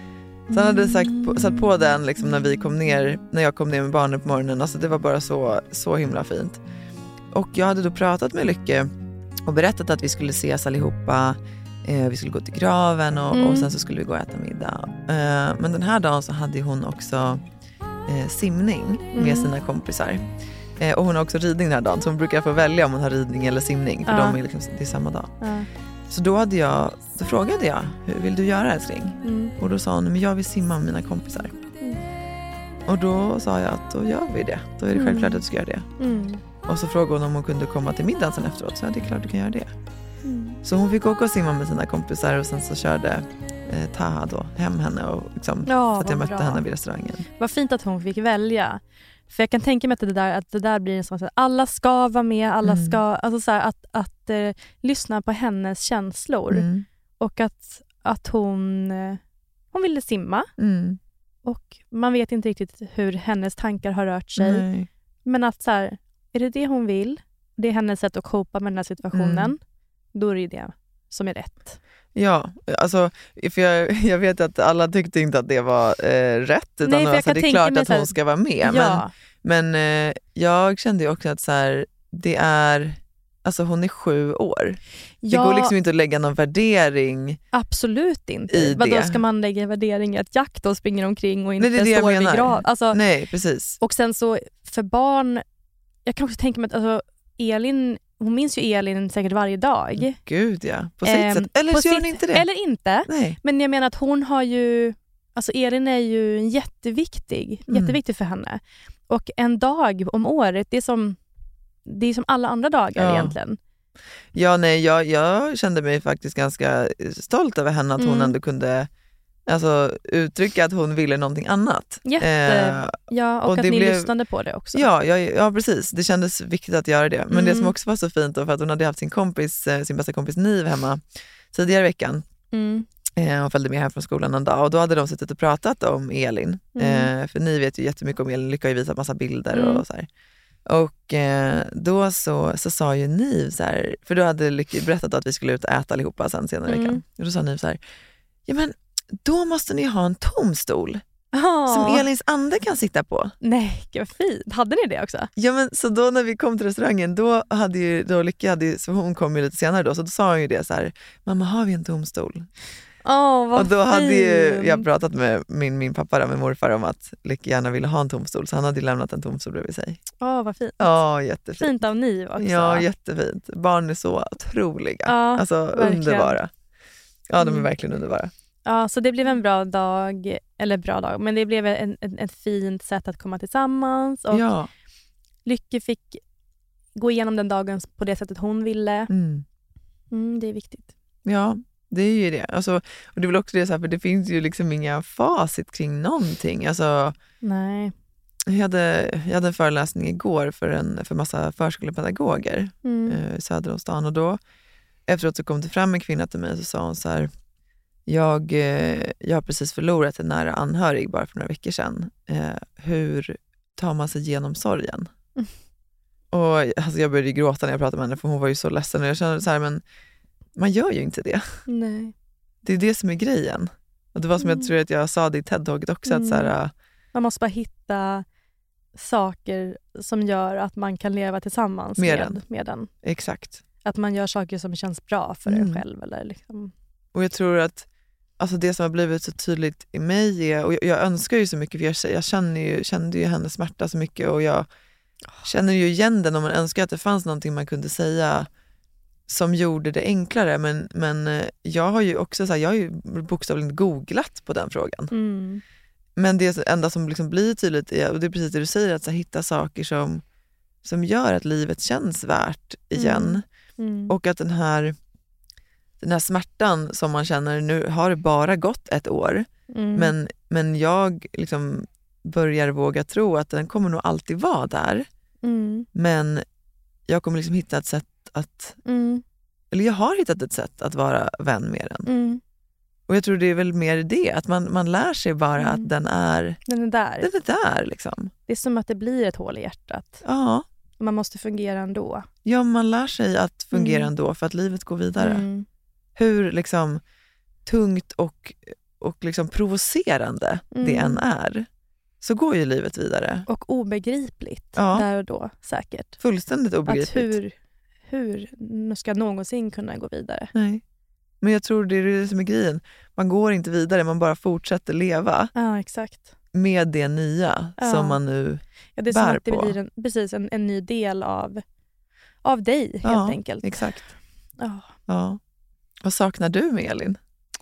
S7: Så han hade sagt på, satt på den liksom när vi kom ner, när jag kom ner med barnen på morgonen. Alltså det var bara så, så himla fint. Och jag hade då pratat med Lycke och berättat att vi skulle ses allihopa. Eh, vi skulle gå till graven och, mm. och sen så skulle vi gå och äta middag. Eh, men den här dagen så hade hon också eh, simning med
S8: mm.
S7: sina kompisar. Eh, och hon har också ridning den här dagen. Så hon brukar få välja om hon har ridning eller simning. För
S8: ja.
S7: de är liksom, det är samma dag.
S8: Ja.
S7: Så då, hade jag, då frågade jag, hur vill du göra älskling?
S8: Mm.
S7: Och då sa hon, men jag vill simma med mina kompisar.
S8: Mm.
S7: Och då sa jag att då gör vi det. Då är det
S8: mm.
S7: självklart att du ska göra det.
S8: Mm.
S7: Och så frågade hon om hon kunde komma till middagen sen efteråt. Så ja, det är klart du kan göra det.
S8: Mm.
S7: Så hon fick åka och simma med sina kompisar och sen så körde eh, Taha då hem henne och liksom,
S8: ja,
S7: så att jag mötte
S8: bra.
S7: henne vid restaurangen.
S8: Vad fint att hon fick välja. För jag kan tänka mig att det där, att det där blir en sån att alla ska vara med, alla
S7: Mm.
S8: ska, alltså så här, att, att eh, lyssna på hennes känslor.
S7: Mm.
S8: Och att, att hon, eh, hon ville simma.
S7: Mm.
S8: Och man vet inte riktigt hur hennes tankar har rört sig.
S7: Nej.
S8: Men att så här, är det det hon vill? Det är hennes sätt att copa med den här situationen.
S7: Mm.
S8: Då är det det som är rätt.
S7: Ja, alltså, för jag, jag vet att alla tyckte inte att det var eh, rätt. Utan
S8: Nej, för jag
S7: alltså,
S8: kan
S7: det är
S8: tänka
S7: klart
S8: mig
S7: att
S8: så här-
S7: hon ska vara med.
S8: Ja.
S7: Men, men eh, jag kände ju också att så här, det är... Alltså hon är sju år.
S8: Ja.
S7: Det går liksom inte att lägga någon värdering.
S8: Absolut inte.
S7: I
S8: Vadå,
S7: det.
S8: ska man lägga värdering i att Jack då springer omkring och inte
S7: Nej, det är det jag
S8: står vid
S7: menar.
S8: grav? Alltså,
S7: Nej, precis.
S8: och sen så för barn, jag kan också tänka mig att alltså, Elin, hon minns ju Elin säkert varje dag.
S7: Gud ja, på sitt
S8: Ehm,
S7: sätt. Eller
S8: på
S7: så gör
S8: sitt-
S7: hon inte det.
S8: Eller inte.
S7: Nej.
S8: Men jag menar att hon har ju, alltså Elin är ju en jätteviktig,
S7: Mm.
S8: jätteviktig för henne. Och en dag om året, det är som, det är som alla andra dagar
S7: Ja.
S8: egentligen.
S7: Ja, nej, jag, jag kände mig faktiskt ganska stolt över henne att hon
S8: Mm.
S7: ändå kunde alltså, uttrycka att hon ville någonting annat.
S8: Jätte,
S7: Eh,
S8: ja, och,
S7: och
S8: att
S7: det
S8: ni
S7: blev-
S8: lyssnade på det också.
S7: Ja, ja, ja, precis. Det kändes viktigt att göra det. Men det
S8: Mm.
S7: som också var så fint då, för att hon hade haft sin kompis, eh, sin bästa kompis Niv hemma tidigare i veckan.
S8: Mm.
S7: Eh, hon följde med hem från skolan en dag och då hade de suttit och pratat om Elin.
S8: Mm.
S7: Eh, för Niv vet ju jättemycket om Elin, Lycka har ju visat massa bilder
S8: Mm.
S7: och så här. Och eh, då så, så sa ju Niv så här, för då hade Lycka berättat att vi skulle ut och äta allihopa sen senare i
S8: Mm.
S7: veckan. Och då sa Niv så här, ja men då måste ni ha en tom stol
S8: Ah.
S7: som Elins ande kan sitta på.
S8: Nej, gud vad fint. Hade ni det också?
S7: Ja, men så då när vi kom till restaurangen, då hade ju då Lycka, hade ju, så hon kom ju lite senare då, så då sa hon ju det så här, mamma har vi en tom stol?
S8: Åh, vad
S7: Och då hade ju
S8: fint.
S7: jag pratat med min, min pappa, då, med morfar, om att Lycka gärna ville ha en tom stol, så han hade ju lämnat en tom stol bredvid sig.
S8: Åh, vad fint.
S7: Ja, jättefint.
S8: Fint av Niv också.
S7: Ja, jättefint. Barn är så otroliga.
S8: Ja,
S7: alltså
S8: verkligen.
S7: underbara. Ja, de är
S8: Mm.
S7: verkligen underbara.
S8: Ja, så det blev en bra dag, eller bra dag, men det blev en, en, ett fint sätt att komma tillsammans. Och
S7: Ja.
S8: Lycke fick gå igenom den dagen på det sättet hon ville.
S7: Mm.
S8: Mm, det är viktigt.
S7: Ja, det är ju det. Alltså, och det är väl också det, så här, för det finns ju liksom inga facit kring någonting. Alltså,
S8: Nej.
S7: jag, hade, jag hade en föreläsning igår för en för massa förskolepedagoger
S8: Mm.
S7: eh, söder om stan. Och då efteråt så kom det fram en kvinna till mig och så sa hon så här: jag, eh, jag har precis förlorat en nära anhörig bara för några veckor sedan. Eh, hur tar man sig igenom sorgen?
S8: Mm.
S7: Och alltså, jag började gråta när jag pratade med henne för hon var ju så ledsen. Och jag kände så här, men man gör ju inte det.
S8: Nej.
S7: Det är det som är grejen. Och det var som
S8: Mm.
S7: jag tror att jag sa det i TED-taget också.
S8: Mm.
S7: Att så här,
S8: Man måste bara hitta saker som gör att man kan leva tillsammans
S7: Med
S8: med,
S7: den.
S8: med den.
S7: exakt.
S8: Att man gör saker som känns bra för
S7: Mm.
S8: en själv. Eller liksom.
S7: Och jag tror att alltså det som har blivit så tydligt i mig är, och jag, jag önskar ju så mycket, för jag, jag känner ju, kände ju hennes smärta så mycket och jag känner ju igen den, och man önskar att det fanns någonting man kunde säga som gjorde det enklare. Men, men eh, jag har ju också så här, jag har ju bokstavligen googlat på den frågan.
S8: Mm.
S7: Men det enda som liksom blir tydligt är, och det är precis det du säger, att så här, hitta saker som, som gör att livet känns värt igen.
S8: Mm.
S7: Och att den här, den här smärtan som man känner, nu har det bara gått ett år.
S8: Mm.
S7: Men, men jag liksom börjar våga tro att den kommer nog alltid vara där.
S8: Mm.
S7: Men jag kommer liksom hitta ett sätt att,
S8: Mm.
S7: eller jag har hittat ett sätt att vara vän med den.
S8: Mm.
S7: Och jag tror det är väl mer det, att man, man lär sig bara
S8: Mm.
S7: att den är,
S8: Den är där.
S7: den är där liksom.
S8: Det är som att det blir ett hål i hjärtat.
S7: Ja,
S8: Man måste fungera ändå.
S7: ja, man lär sig att fungera
S8: Mm.
S7: ändå för att livet går vidare.
S8: Mm.
S7: Hur liksom tungt och, och liksom provocerande
S8: Mm.
S7: det än är, så går ju livet vidare.
S8: Och obegripligt
S7: Ja.
S8: där och då säkert.
S7: Fullständigt
S8: Att
S7: obegripligt.
S8: hur, hur nu ska någonsin kunna gå vidare?
S7: Nej. Men jag tror det är det som är grejen. Man går inte vidare, man bara fortsätter leva
S8: Ja, exakt.
S7: med det nya
S8: Ja.
S7: som man nu...
S8: Ja, det är som
S7: bär
S8: att det
S7: på.
S8: blir en, precis en, en ny del av, av dig helt
S7: Ja,
S8: enkelt.
S7: Exakt.
S8: Ja.
S7: Ja. Vad saknar du med Elin?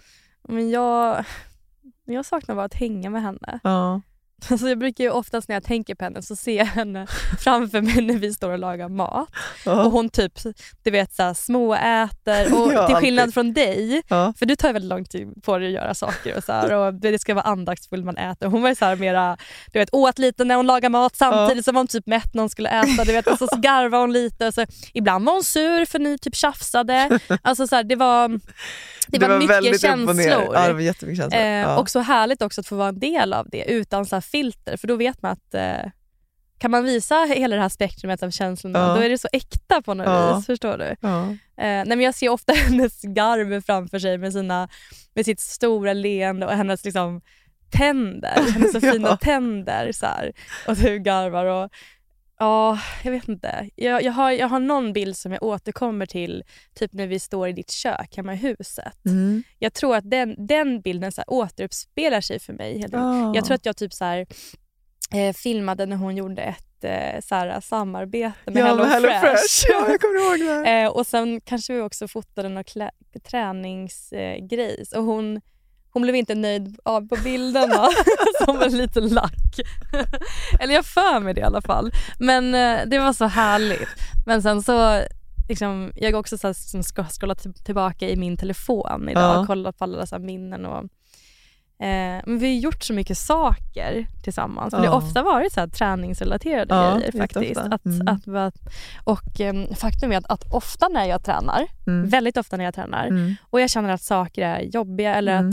S8: Men jag, jag saknar bara att hänga med henne.
S7: Ja.
S8: Alltså jag brukar ju oftast när jag tänker på henne så ser jag henne framför mig när vi står och lagar mat.
S7: Ja.
S8: Och hon typ, du vet, så här, småäter. Och
S7: Ja,
S8: till skillnad
S7: alltid.
S8: från dig,
S7: Ja.
S8: för du tar ju väldigt lång tid på dig att göra saker och så här, och det ska vara andaktsfull man äter. Hon var ju så här mera, du vet, åt lite när hon lagar mat samtidigt
S7: Ja.
S8: som hon typ mätt när hon skulle äta. Du vet, och så garvade hon lite. Så ibland var hon sur för ni typ tjafsade. Alltså så här, det var... Det, det var, var mycket
S7: väldigt upp och
S8: känslor.
S7: ner. Ja, det var jättemycket känslor.
S8: Eh,
S7: Ja.
S8: Och så härligt också att få vara en del av det utan så här filter. För då vet man att eh, kan man visa hela det här spektrumet av känslorna,
S7: Ja.
S8: då är det så äkta på något
S7: Ja.
S8: vis. Förstår du?
S7: Ja.
S8: Eh, nej, men jag ser ofta hennes garv framför sig med, sina, med sitt stora leende och hennes liksom, tänder. Hennes så
S7: Ja.
S8: fina tänder. Så här, och du garvar och ja, jag vet inte. Jag, jag, har, jag har någon bild som jag återkommer till typ när vi står i ditt kök hemma i huset.
S7: Mm.
S8: Jag tror att den, den bilden så här återuppspelar sig för mig.
S7: Ja.
S8: Jag tror att jag typ så här, eh, filmade när hon gjorde ett eh, så här, samarbete med
S7: Ja,
S8: Hello,
S7: med Hello
S8: Fresh.
S7: Fresh. Ja, jag kommer ihåg det.
S8: eh, och sen kanske vi också fotade någon klä- träningsgrejs. Och hon, hon blev inte nöjd av på bilderna som var lite lack. Eller jag för mig det i alla fall. Men eh, det var så härligt. Men sen så liksom, jag har också så här, som ska scrolla t- tillbaka i min telefon idag
S7: Ja.
S8: och kollat på alla dessa minnen. Och, eh, men vi har gjort så mycket saker tillsammans. Men
S7: Ja.
S8: det har ofta varit så här, träningsrelaterade
S7: Ja,
S8: grejer faktiskt.
S7: jätteofta.
S8: Att,
S7: Mm.
S8: att, att, och eh, faktum är att, att ofta när jag tränar,
S7: Mm.
S8: väldigt ofta när jag tränar,
S7: Mm.
S8: och jag känner att saker är jobbiga eller
S7: Mm.
S8: att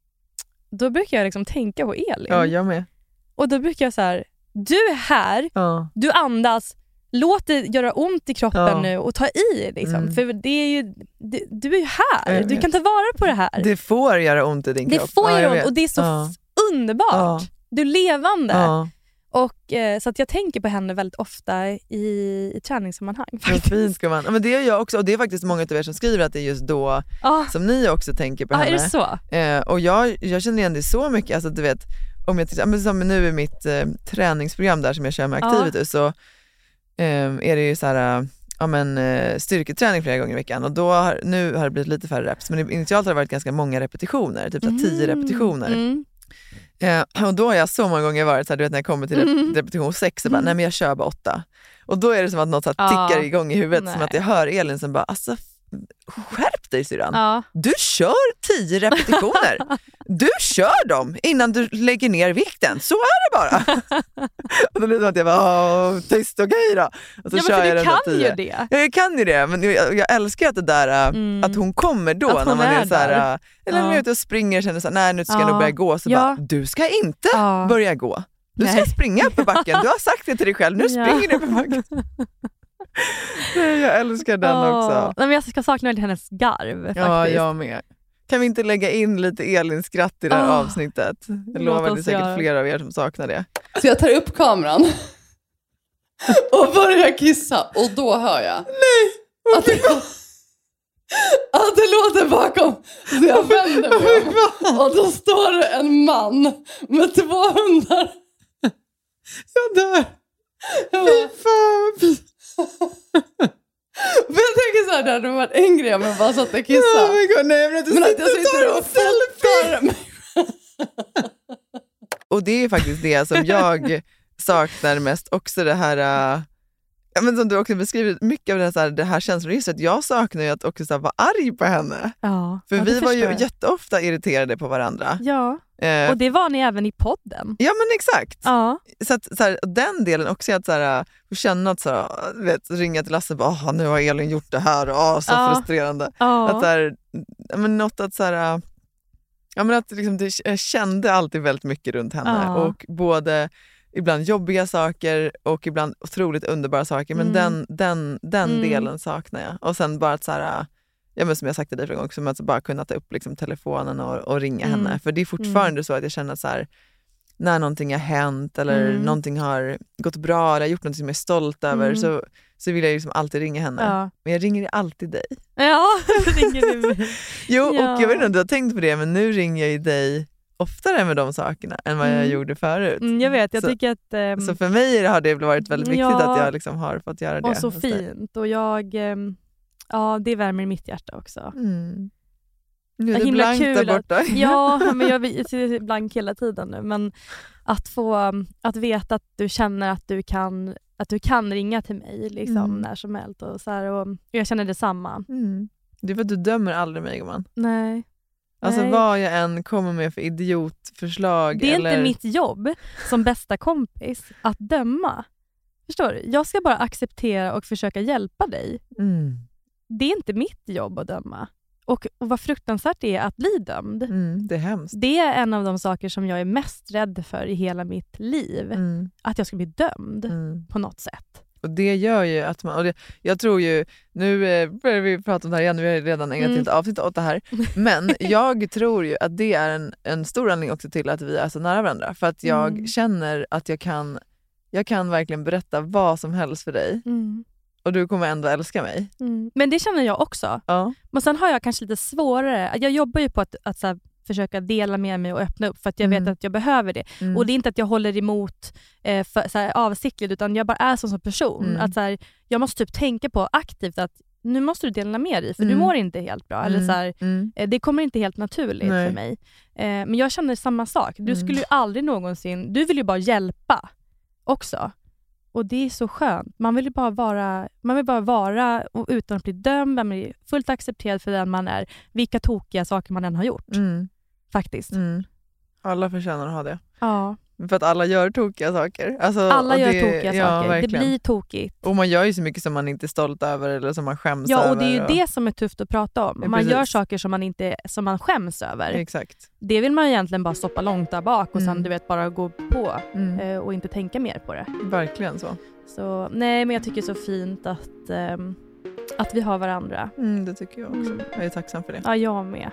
S8: då brukar jag liksom tänka på Elin.
S7: Ja, jag med.
S8: Och då brukar jag så här, du är här,
S7: Ja.
S8: du andas, låt det göra ont i kroppen
S7: Ja.
S8: nu och ta i liksom.
S7: Mm.
S8: För det är ju, du, du är ju här,
S7: Jag
S8: du
S7: vet.
S8: kan ta vara på det här.
S7: Det får göra ont i din
S8: Det
S7: kropp.
S8: får
S7: Ja,
S8: göra
S7: jag
S8: ont
S7: vet.
S8: och det är så
S7: Ja.
S8: f- underbart.
S7: Ja.
S8: Du är levande.
S7: Ja.
S8: Och, eh, så att jag tänker på henne väldigt ofta i, i träningssammanhang.
S7: Vad
S8: Faktiskt.
S7: fint ska man. Ja, men det gör jag också, och det är faktiskt många av er som skriver att det är just då
S8: Ah,
S7: som ni också tänker på
S8: ah,
S7: henne.
S8: är det så?
S7: Eh, och jag, jag känner igen det så mycket, alltså du vet, om jag till, men som nu i mitt eh, träningsprogram där som jag kör med
S8: Ja.
S7: Activitus, så eh, är det ju så här, eh, ja, men, eh, styrketräning flera gånger i veckan, och då har, nu har det blivit lite färre reps, men initialt har det varit ganska många repetitioner, typ så här, tio repetitioner.
S8: Mm.
S7: Eh, och då har jag så många gånger varit så här, du vet, när jag kommer till rep-
S8: Mm.
S7: repetition sex så bara,
S8: Mm.
S7: nej men jag kör bara åtta. Och då är det som att något så här
S8: Ja.
S7: tickar igång i huvudet, som
S8: Nej.
S7: att jag hör Elin som bara, alltså skärp dig syrran.
S8: Ja.
S7: Du kör tio repetitioner. Du kör dem innan du lägger ner vikten. Så är det bara. Och då blir det som att jag bara, tyst och okej då. Och så
S8: Ja, men
S7: kör
S8: för
S7: jag
S8: du
S7: den där
S8: kan
S7: tio.
S8: ju det.
S7: Ja, jag kan ju det, men jag, jag älskar att det där
S8: Mm.
S7: att hon kommer då
S8: Att hon
S7: när man är,
S8: är
S7: så här,
S8: där.
S7: eller när man
S8: Ja.
S7: är ute och springer och känner så här, nej nu ska
S8: Ja.
S7: jag nog börja gå, så
S8: Ja.
S7: bara, du ska inte
S8: Ja.
S7: börja gå. Du ska
S8: Nej.
S7: springa upp på backen. Du har sagt det till dig själv. Nu
S8: Ja.
S7: springer du på backen. Nej, jag älskar den
S8: Åh.
S7: också.
S8: Nej, men jag ska sakna lite hennes garv faktiskt.
S7: Ja, jag med. Kan vi inte lägga in lite Elin-skratt i det här
S8: Åh.
S7: avsnittet? Jag
S8: Låt
S7: lovar, det är
S8: oss
S7: säkert
S8: göra.
S7: flera av er som saknar det.
S9: Så jag tar upp kameran och börjar kissa och då hör jag Nej, att, det, att det låter bakom. Så jag vänder mig om och då står det en man med två hundar.
S7: Jag dör.
S9: Jag bara, fan. Men jag tänker så här, det hade varit en grej om jag bara satt och kissade.
S7: Oh my God, nej, men att du
S9: Men att
S7: sitter
S9: jag
S7: och tar
S9: sitter
S7: en
S9: och
S7: selfie.
S9: fotar mig.
S7: Och det är faktiskt det som jag saknar mest också, det här äh, ja, men som du också beskriver, mycket av det här, så här, det här känsloregistret. Jag saknar ju att också så här, vara arg på henne.
S8: Ja.
S7: För
S8: ja, det
S7: vi var ju
S8: förstår jag.
S7: jätteofta irriterade på varandra.
S8: Ja,
S7: Eh,
S8: och det var ni även i podden.
S7: ja men exakt.
S8: Ja.
S7: Så att så här, den delen också, att så här, få känna att så här, vet, ringa till Lasse och bara, "Åh, nu har Elin gjort det här, åh, så
S8: Ja.
S7: frustrerande."
S8: Ja.
S7: Att så här, ja, men något att så här, ja, men att liksom, det, jag kände alltid väldigt mycket runt henne.
S8: Ja.
S7: Och både ibland jobbiga saker och ibland otroligt underbara saker. Men
S8: Mm.
S7: den, den, den
S8: Mm.
S7: delen saknar jag. Och sen bara att så här, ja, men som jag sagt till dig för en gång också, att bara kunna ta upp liksom telefonen och, och ringa
S8: Mm.
S7: henne. För det är fortfarande så att jag känner så här, när någonting har hänt eller
S8: Mm.
S7: någonting har gått bra eller jag har gjort något som jag är stolt över,
S8: Mm.
S7: så, så vill jag liksom alltid ringa henne.
S8: Ja.
S7: Men jag ringer alltid dig.
S8: Ja, ringer du mig.
S7: Jo, och
S8: Ja.
S7: jag vet inte om du har tänkt på det, men nu ringer jag ju dig oftare med de sakerna än vad jag
S8: Mm.
S7: gjorde förut.
S8: Mm, jag vet, jag
S7: Så-
S8: tycker att... ehm,
S7: Så för mig har det varit väldigt viktigt
S8: Ja.
S7: att jag liksom har fått göra det.
S8: och så
S7: hos dig.
S8: fint. Och jag... ehm, ja, det värmer i mitt hjärta också.
S7: Mm. Nu är
S8: Vad
S7: det
S8: himla
S7: blankt
S8: kul
S7: där
S8: att-
S7: borta.
S8: Ja, men jag jag ser blank hela tiden nu. Men att få att veta att du känner att du kan, att du kan ringa till mig liksom,
S7: Mm.
S8: när som helst. Och så här, och jag känner detsamma.
S7: Mm. Det är för att du dömer aldrig mig, gumman.
S8: Nej.
S7: Alltså
S8: Nej.
S7: vad jag än kommer med för idiotförslag.
S8: Det är
S7: eller...
S8: inte mitt jobb som bästa kompis att döma. Förstår du? Jag ska bara acceptera och försöka hjälpa dig.
S7: Mm.
S8: Det är inte mitt jobb att döma. Och, och vad fruktansvärt det är att bli dömd.
S7: Mm, det är hemskt.
S8: Det är en av de saker som jag är mest rädd för i hela mitt liv.
S7: Mm.
S8: Att jag ska bli dömd
S7: Mm.
S8: på något sätt.
S7: Och det gör ju att man, och det, jag tror ju, nu eh, börjar vi prata om det här igen, vi har redan ägnat
S8: Mm.
S7: ett avsnitt åt det här, men jag tror ju att det är en, en stor anledning också till att vi är så nära varandra, för att jag
S8: Mm.
S7: känner att jag kan, jag kan verkligen berätta vad som helst för dig
S8: Mm.
S7: och du kommer ändå älska mig.
S8: Mm. Men det känner jag också.
S7: Ja.
S8: Men sen har jag kanske lite svårare. Jag jobbar ju på att, att så här, försöka dela med mig och öppna upp för att jag
S7: Mm.
S8: vet att jag behöver det.
S7: Mm.
S8: Och det är inte att jag håller emot eh, för, så här, avsiktligt, utan jag bara är som, som person.
S7: Mm.
S8: Att, så här, jag måste typ tänka på aktivt att nu måste du dela med dig för
S7: Mm.
S8: du mår inte helt bra. Eller
S7: Mm.
S8: så här,
S7: Mm.
S8: eh, det kommer inte helt naturligt
S7: Nej.
S8: för mig. Eh, men jag känner samma sak. Du
S7: Mm.
S8: skulle ju aldrig någonsin... Du vill ju bara hjälpa också. Och det är så skönt. Man vill ju bara vara, man vill bara vara och utan att bli dömd. Man blir fullt accepterad för den man är. Vilka tokiga saker man än har gjort.
S7: Mm.
S8: Faktiskt.
S7: Mm. Alla förtjänar att ha det.
S8: Ja.
S7: För att alla gör tokiga saker. Alltså,
S8: Alla
S7: och
S8: gör
S7: det,
S8: tokiga
S7: ja,
S8: saker. Det
S7: verkligen.
S8: blir tokigt.
S7: Och man gör ju så mycket som man inte är stolt över eller som man skäms över.
S8: Ja, och det är ju
S7: och...
S8: det som är tufft att prata om.
S7: Ja,
S8: Man
S7: precis.
S8: gör saker som man, inte, som man skäms över.
S7: Exakt.
S8: Det vill man egentligen bara stoppa långt där bak och
S7: Mm.
S8: sen du vet bara gå på
S7: Mm.
S8: eh, och inte tänka mer på det.
S7: Verkligen så.
S8: Så nej, men jag tycker det är så fint att, ehm, att vi har varandra.
S7: Mm, det tycker jag också.
S8: Mm.
S7: Jag är tacksam för det.
S8: Ja, jag med.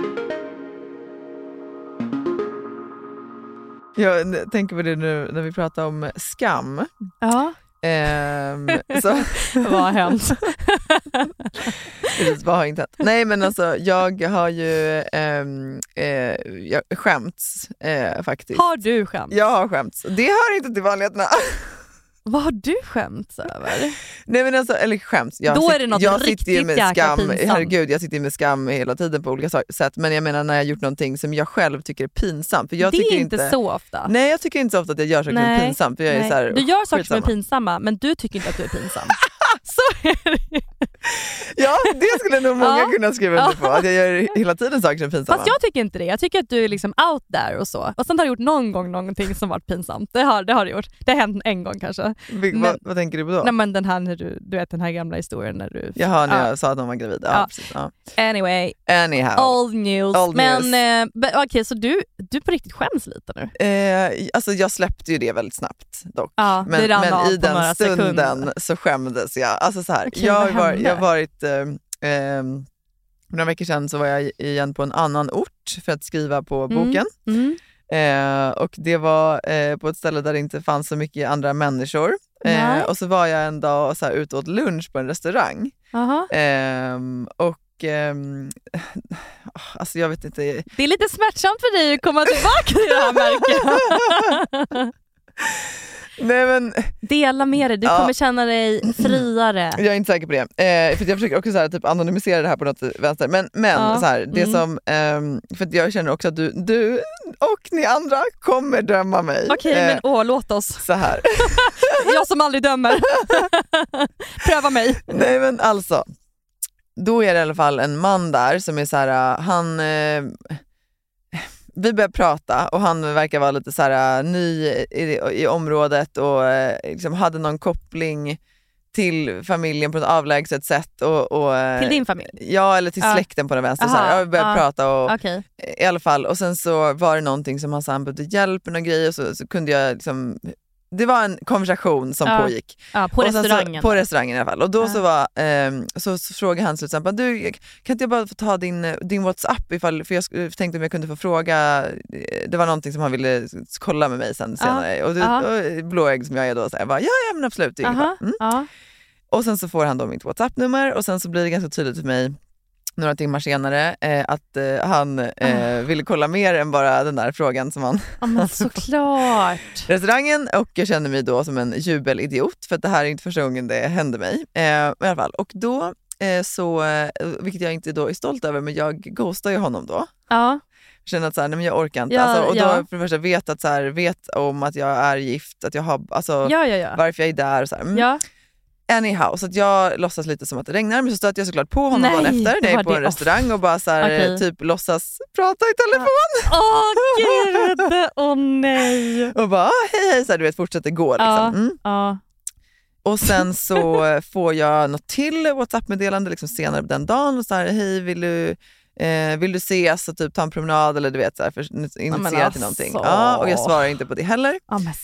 S7: Jag tänker på det nu när vi pratar om skam.
S8: Ja.
S7: Ehm, så,
S8: Vad har hänt?
S7: Precis, vad har inte hänt? Nej, men alltså jag har ju ehm, eh, jag skämts eh, faktiskt.
S8: Har du skämt?
S7: Jag har skämts. Det hör inte till vanligheterna.
S8: Vad har du skämts över?
S7: Nej men alltså, eller skämts. Jag
S8: Då är
S7: sit-
S8: det något
S7: jag sitter ju
S8: riktigt
S7: med
S8: jäkla
S7: skam.
S8: pinsamt.
S7: Herregud, jag sitter ju med skam hela tiden på olika sa- sätt. Men jag menar när jag har gjort någonting som jag själv tycker är pinsamt. För jag
S8: det
S7: tycker
S8: är inte så ofta.
S7: Nej, jag tycker inte så ofta att jag gör saker som är pinsamt. För jag är
S8: Nej.
S7: så här,
S8: Du gör saker som är
S7: skitsamma.
S8: pinsamma, men du tycker inte att du är pinsam. Så är det.
S7: Ja, det skulle nog många
S8: Ja.
S7: kunna skriva under på. Att jag gör hela tiden saker som är pinsamma.
S8: Fast jag tycker inte det. Jag tycker att du är liksom out there och så. Och sen har du gjort någon gång någonting som varit pinsamt. Det har, det har du gjort. Det har hänt en gång kanske.
S7: Vil-
S8: men-
S7: vad, vad tänker du på då?
S8: Nej, men den här när du, du vet den här gamla historien när du...
S7: Jaha, när
S8: Ja.
S7: jag sa att de var gravida. Ja,
S8: Ja.
S7: precis. Ja.
S8: Anyway,
S7: Anyhow.
S8: old news.
S7: Old
S8: men
S7: news.
S8: eh, be- okej, så du, du på riktigt skäms lite nu?
S7: Eh, alltså jag släppte ju det väldigt snabbt dock.
S8: Ja,
S7: men
S8: det rann
S7: men
S8: av
S7: i
S8: på några
S7: den stunden
S8: sekunder.
S7: så skämdes jag. Alltså så här,
S8: Okej,
S7: jag,
S8: vad
S7: var,
S8: hände?
S7: jag har varit... Eh, eh, några veckor sedan så var jag igen på en annan ort för att skriva på
S8: Mm.
S7: boken.
S8: Mm.
S7: Eh, och det var eh, på ett ställe där det inte fanns så mycket andra människor.
S8: Nej.
S7: Eh, och så var jag en dag så här, ute och åt lunch på en restaurang.
S8: Aha.
S7: Ehm, och ehm, alltså jag vet inte.
S8: Det är lite smärtsamt för dig att komma tillbaka till det här märket.
S7: Nej men
S8: Dela med dig, du
S7: Ja.
S8: kommer känna dig friare.
S7: jag är inte säker på det. Eh, för jag försöker också så här, typ anonymisera det här på något vänster. Men, men
S8: Ja.
S7: så här, det
S8: Mm.
S7: som, ehm, för att jag känner också att du, du och ni andra kommer döma mig.
S8: Okej,
S7: Eh,
S8: men åh, låt oss.
S7: så här.
S8: Jag som aldrig dömer. Pröva mig.
S7: Nej men alltså, då är det i alla fall en man där som är så här, han eh, vi börjar prata och han verkar vara lite så här ny i, i området och eh, liksom hade någon koppling till familjen på ett avlägset sätt. Och, och, eh,
S8: Till din familj?
S7: Ja, eller till
S8: Ja.
S7: släkten på den vänster. Så
S8: Aha,
S7: här, ja, vi började
S8: ja.
S7: prata och
S8: Okej.
S7: i alla fall. Och sen så var det någonting som han sa, han behövde hjälp med någon grej och så, så kunde jag liksom, det var en konversation som
S8: Ja.
S7: pågick.
S8: Ja, på
S7: Och sen
S8: restaurangen.
S7: Så, på restaurangen i alla fall. Och då
S8: Ja.
S7: så, var, ehm, så, så frågade han till exempel, du, kan inte jag bara få ta din, din WhatsApp ifall, för jag sk- tänkte om jag kunde få fråga, det var någonting som han ville kolla med mig sen senare. Och,
S8: Aha.
S7: du, och blåögd som jag är då, så jag bara, ja, ja men absolut. Det är inget
S8: Aha.
S7: bra. Mm.
S8: Ja.
S7: Och sen så får han då mitt WhatsApp-nummer och sen så blir det ganska tydligt för mig några timmar senare eh, att eh, han eh, ville kolla mer än bara den där frågan som han
S8: Ja, men såklart.
S7: restaurangen, och jag känner mig då som en jubelidiot för att det här är inte första gången det hände mig. Eh, i alla fall. Och då eh, så, eh, vilket jag inte då är stolt över, men jag ghostar ju honom då.
S8: Ja.
S7: Känner att så här, nej, men jag orkar inte.
S8: Ja,
S7: alltså, och då
S8: ja.
S7: för det första vet att så här, vet om att jag är gift, att jag har, alltså
S8: Ja, ja, ja.
S7: varför jag är där och så här. Mm.
S8: Ja.
S7: Anyhow, så att jag låtsas lite som att det regnar, men så stöter jag såklart på honom
S8: Nej,
S7: dagen efter när jag
S8: var
S7: är på
S8: det
S7: en restaurang och bara så här,
S8: Okej.
S7: typ låtsas prata i telefon.
S8: Åh gud, åh nej.
S7: Och bara, ah, hej hej, så här, du vet, fortsätter gå liksom.
S8: Ja.
S7: Mm.
S8: Ja.
S7: Och sen så får jag något till WhatsApp-meddelande liksom senare den dagen och så här, hej vill du, eh, vill du ses och typ ta en promenad eller du vet så här, för initiera till någonting.
S8: alltså.
S7: Ja, och jag svarar inte på det heller.
S8: Ja, men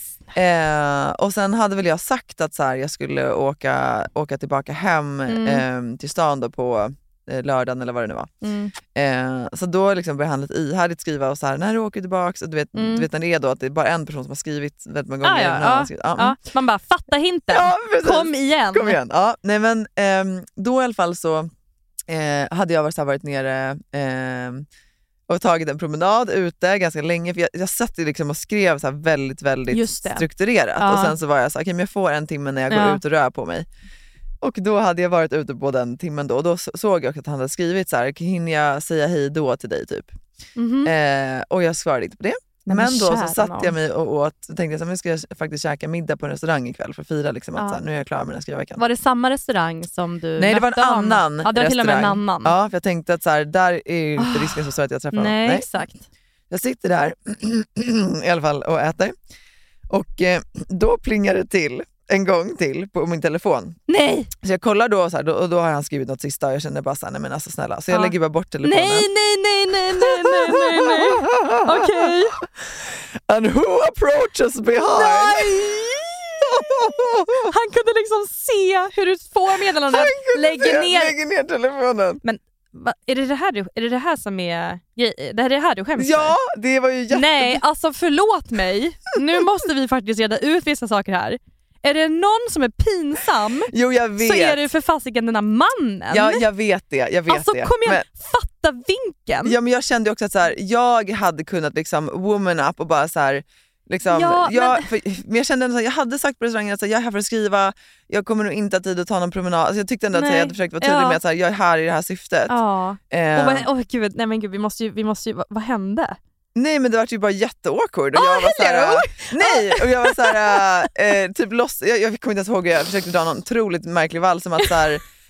S7: Eh, och sen hade väl jag sagt att så här, jag skulle åka, åka tillbaka hem
S8: Mm.
S7: eh, till stan då på eh, lördagen eller vad det nu var.
S8: Mm.
S7: Eh, så då liksom började han lite ihärdigt skriva och så här, när du åker tillbaka, och du vet,
S8: Mm.
S7: du vet när det är då att det är bara en person som har skrivit väldigt många
S8: Ah,
S7: gånger.
S8: ja,
S7: när han har
S8: ja,
S7: skrivit. Ja, mm.
S8: ja. Man bara, fatta hinten.
S7: Ja, precis.
S8: Kom igen.
S7: Kom igen. Ja, nej men ehm, då i alla fall så eh, hade jag varit, så här, varit nere ehm, och tagit en promenad ute ganska länge, för jag, jag satt ju liksom och skrev så här väldigt, väldigt
S8: Just det.
S7: strukturerat.
S8: Ja.
S7: Och sen så var jag så här, okej, men jag får en timme när jag går
S8: Ja.
S7: ut och rör på mig. Och då hade jag varit ute på den timmen då, och då så- såg jag att han hade skrivit så här, hinner jag säga hej då till dig typ?
S8: Mhm.
S7: Eh, och jag svarade inte på det.
S8: Nej, men
S7: Men då så
S8: kära
S7: satt
S8: nån.
S7: jag mig och åt, tänkte jag så här, nu ska jag faktiskt käka middag på en restaurang ikväll för att fira liksom, att
S8: Ja.
S7: så här, nu är jag klar med den här skrivarveckan.
S8: Var det samma restaurang som du
S7: Nej, det var en
S8: mötte honom?
S7: annan
S8: Ja, det var till och med en
S7: restaurang.
S8: annan.
S7: Ja, för jag tänkte att så här, där är ju inte
S8: Ah.
S7: risken så stor att jag träffar
S8: Nej,
S7: honom. Nej.
S8: exakt.
S7: Jag sitter där i alla fall och äter. Och eh, då plingar det till en gång till på min telefon.
S8: Nej,
S7: Så jag kollar då, så här, då och då har han skrivit något sista och jag känner bara så här, nej men alltså snälla. Så jag
S8: Ja.
S7: lägger bara bort telefonen.
S8: nej, nej, nej, nej, nej, nej, nej, nej. Okej.
S7: And who approaches behind?
S8: Han kunde liksom se hur du får meddelandet, lägger
S7: Jag
S8: ner.
S7: lägger ner telefonen.
S8: Men va, är, det det, här du, är det det här som är grej- det här är det här du skäms
S7: Ja, det var ju jätte...
S8: för? Nej, alltså förlåt mig. Nu måste vi faktiskt reda ut vissa saker här. Är det någon som är pinsam
S7: Jo, jag vet.
S8: så är det för fasiken den här mannen.
S7: Ja, jag vet det. Jag vet
S8: alltså
S7: det.
S8: kom igen,
S7: Men,
S8: fatta vinkeln.
S7: ja, men jag kände också att så här, jag hade kunnat liksom woman up och bara så här, liksom,
S8: Ja,
S7: jag,
S8: men-
S7: för, men jag kände ändå att jag hade sagt på restaurangen att så här, jag är här för att skriva, jag kommer nog inte ha tid att ta någon promenad. Alltså, jag tyckte ändå att så här, jag hade försökt vara tydlig
S8: Ja.
S7: med att så här, jag är här i det här syftet.
S8: Ja.
S7: Eh,
S8: Och vad, åh gud, nej men gud, vi måste ju, vi måste ju vad, vad hände?
S7: Nej, men det var ju bara jätteawkward och
S8: Oh,
S7: jag var så här,
S8: hello!
S7: nej, och jag var så här, eh, typ loss, jag, jag kommer inte ens ihåg, jag försökte dra någon otroligt märklig vals som att så här,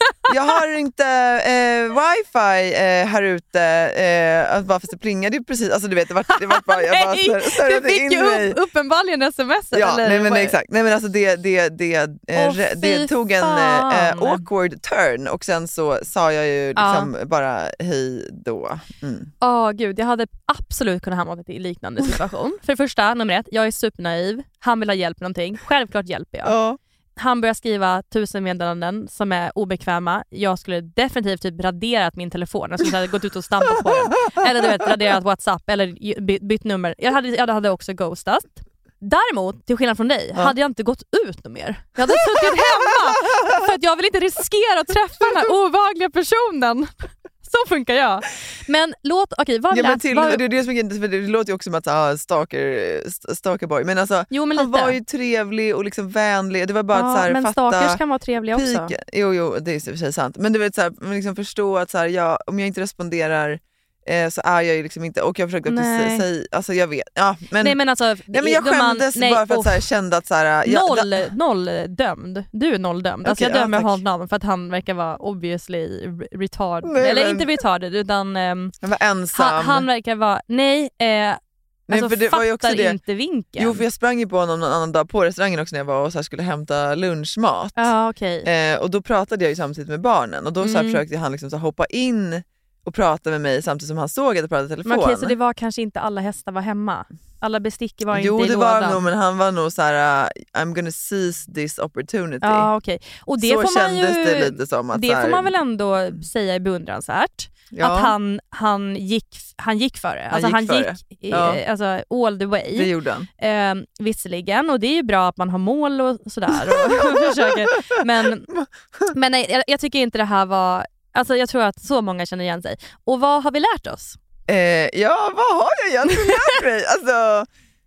S7: jag har inte eh, wifi eh, här ute, eh, bara för det plingade ju precis, alltså du vet det var, det var bara, jag bara
S8: Nej,
S7: stör,
S8: du fick ju upp, uppenbarligen sms.
S7: Ja,
S8: eller
S7: nej men
S8: vad?
S7: exakt, nej men alltså det, det, det, eh,
S8: Åh,
S7: re, det tog en
S8: fan.
S7: eh, awkward turn och sen så sa jag ju liksom
S8: Ja.
S7: bara hej då. Mm.
S8: Åh gud, jag hade absolut kunnat hamna i en liknande situation. För det första, nummer ett, jag är supernaiv. Han vill ha hjälp med någonting. Självklart hjälper jag.
S7: Ja.
S8: Han börjar skriva tusen meddelanden som är obekväma. Jag skulle definitivt typ raderat min telefon. Jag skulle ha gått ut och stampat på den. Eller du vet, raderat WhatsApp eller by- bytt nummer. Jag hade, jag hade också ghostat. Däremot, till skillnad från dig, ja. hade jag inte gått ut något mer. Jag hade suttit hemma för att jag vill inte riskera att träffa den här obehagliga personen. Så funkar jag. Men låt, okej, okay, vad
S7: ja,
S8: vill
S7: men till,
S8: vad...
S7: det, är det, som är, för det låter ju också som att ah, stalker, stalkerboy. Men alltså,
S8: jo, men
S7: han
S8: lite.
S7: var ju trevlig och liksom vänlig. Det var bara
S8: ja,
S7: att så här,
S8: men
S7: fatta
S8: stalkers kan vara trevliga också.
S7: Pik. Jo, jo, det är i och för sig sant. Men du vet, så här, liksom förstå att så här, ja, om jag inte responderar eh, så är jag ju liksom inte, och jag försökte också säga, alltså jag vet. Ja, men,
S8: nej, men alltså,
S7: nej, men jag skämdes
S8: man, nej,
S7: bara för att så här, kände att så här, ja,
S8: noll,
S7: da,
S8: noll dömd. Du är noll dömd. Alltså
S7: okay,
S8: jag dömer
S7: ja,
S8: honom för att han verkar vara obviously retard.
S7: Nej,
S8: eller
S7: men,
S8: inte retarded utan um,
S7: han var ensam.
S8: Han, han verkar vara, nej, eh, nej alltså
S7: för det
S8: fattar
S7: var ju också det.
S8: Inte vinkeln.
S7: Jo, för jag sprang ju på honom någon annan dag på restaurangen också när jag var och så här skulle hämta lunchmat.
S8: Ja, okej.
S7: Eh, och då pratade jag ju samtidigt med barnen och då så här,
S8: Mm.
S7: försökte han liksom så här, hoppa in och prata med mig samtidigt som han såg att jag pratade i telefon.
S8: Men okej, så det var kanske inte alla hästar var hemma? Alla bestick var
S7: jo,
S8: inte i
S7: det var
S8: lådan?
S7: nog, men han var nog så här: uh, I'm gonna seize this opportunity.
S8: Ja, okej. Och det
S7: så
S8: får man
S7: kändes
S8: ju,
S7: det lite som att
S8: det
S7: så här,
S8: får man väl ändå säga är beundransvärt.
S7: ja,
S8: Att han, han, gick, han gick för det.
S7: Han
S8: Alltså
S7: gick
S8: han
S7: för
S8: gick
S7: det. Ja.
S8: eh, alltså, all the way.
S7: det gjorde han.
S8: Eh, visserligen, och det är ju bra att man har mål och sådär. Och försöker. Men, men nej, jag, jag tycker inte det här var... Alltså jag tror att så många känner igen sig. Och vad har vi lärt oss?
S7: Eh, ja, vad har jag egentligen lärt mig? Alltså,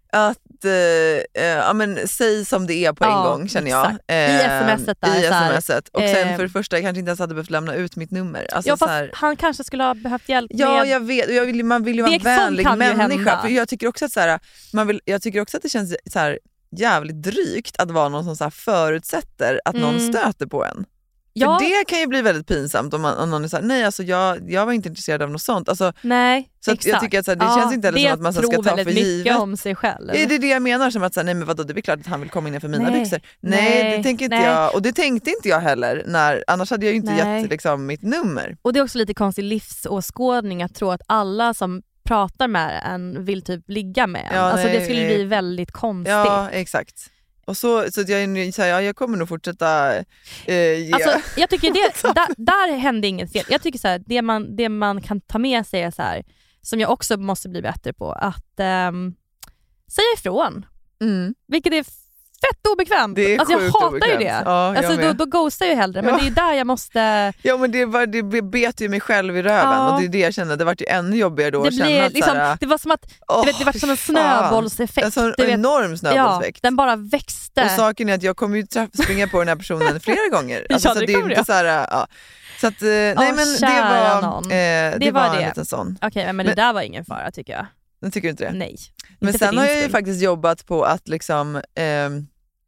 S7: att eh, eh, ja, men, säg som det är på en
S8: ja,
S7: gång, känner jag.
S8: Eh, I smset där.
S7: I
S8: så här,
S7: smset. Och sen
S8: eh,
S7: för det första, jag kanske inte ens hade behövt lämna ut mitt nummer. Alltså,
S8: ja, fast
S7: så här,
S8: han kanske skulle ha behövt hjälp
S7: ja,
S8: med...
S7: jag vet. Och jag vill, man vill ju vara en
S8: Det- sånt
S7: vänlig
S8: kan ju
S7: människa.
S8: hända.
S7: För jag tycker också att, så här, man vill, jag tycker också att det känns så här, jävligt drygt att vara någon som så här, förutsätter att någon
S8: Mm.
S7: stöter på en.
S8: Ja,
S7: För det kan ju bli väldigt pinsamt om, man, om någon är såhär, nej alltså jag, jag var inte intresserad av något sånt. Alltså,
S8: nej,
S7: så att
S8: exakt.
S7: jag tycker att så här, det känns inte heller som att man så ska ta för
S8: Det tror väldigt mycket
S7: givet.
S8: om sig själv.
S7: Är det det jag menar? Som att säga, nej men vadå, det är klart att han vill komma innanför mina
S8: Nej.
S7: byxor. Nej,
S8: Nej,
S7: det tänker inte
S8: nej.
S7: jag. Och det tänkte inte jag heller. När, annars hade jag ju inte
S8: Nej.
S7: gett liksom, mitt nummer.
S8: Och det är också lite konstig livsåskådning att tro att alla som pratar med en vill typ ligga med en.
S7: Ja,
S8: alltså
S7: nej,
S8: det skulle
S7: nej.
S8: bli väldigt konstigt.
S7: Ja, exakt. Och så, så att jag, så här, ja, jag kommer nog fortsätta eh, ge.
S8: Alltså, jag tycker det, där, där hände inget fel. Jag tycker så här, det, man, det man kan ta med sig är så här, som jag också måste bli bättre på, att um, säga ifrån.
S7: Mm.
S8: Vilket är fett obekvämt.
S7: Det är
S8: alltså jag
S7: sjukt
S8: hatar
S7: obekvämt.
S8: ju det.
S7: Ja, jag
S8: alltså, då,
S7: med.
S8: då ghostar jag ju hellre. Men
S7: Ja.
S8: det är där jag måste...
S7: Ja, men det, var, det bet ju mig själv i röven.
S8: Ja.
S7: Och det är det jag kände. Det var ju ännu jobbigare då
S8: Det,
S7: att känna
S8: blir,
S7: att
S8: liksom,
S7: så här,
S8: det var som att
S7: åh,
S8: du vet, det var som en
S7: fy fan.
S8: snöbollseffekt.
S7: En sån
S8: du vet.
S7: enorm
S8: Ja,
S7: snöbollseffekt.
S8: den bara växte.
S7: Och saken är att jag kommer ju träffa, springa på den här personen flera gånger.
S8: Ja,
S7: Alltså,
S8: det
S7: så det är
S8: kommer
S7: inte
S8: du.
S7: så här, ja. Så att, eh, nej men det
S8: kära
S7: var,
S8: någon.
S7: eh, det
S8: Det
S7: var
S8: var
S7: en
S8: det.
S7: liten sån.
S8: Okej, men,
S7: Men-
S8: det där var ingen fara tycker jag.
S7: Men tycker du inte det?
S8: Nej.
S7: Men
S8: Inte för
S7: sen
S8: din
S7: har jag ju
S8: skull.
S7: faktiskt jobbat på att liksom, ehm,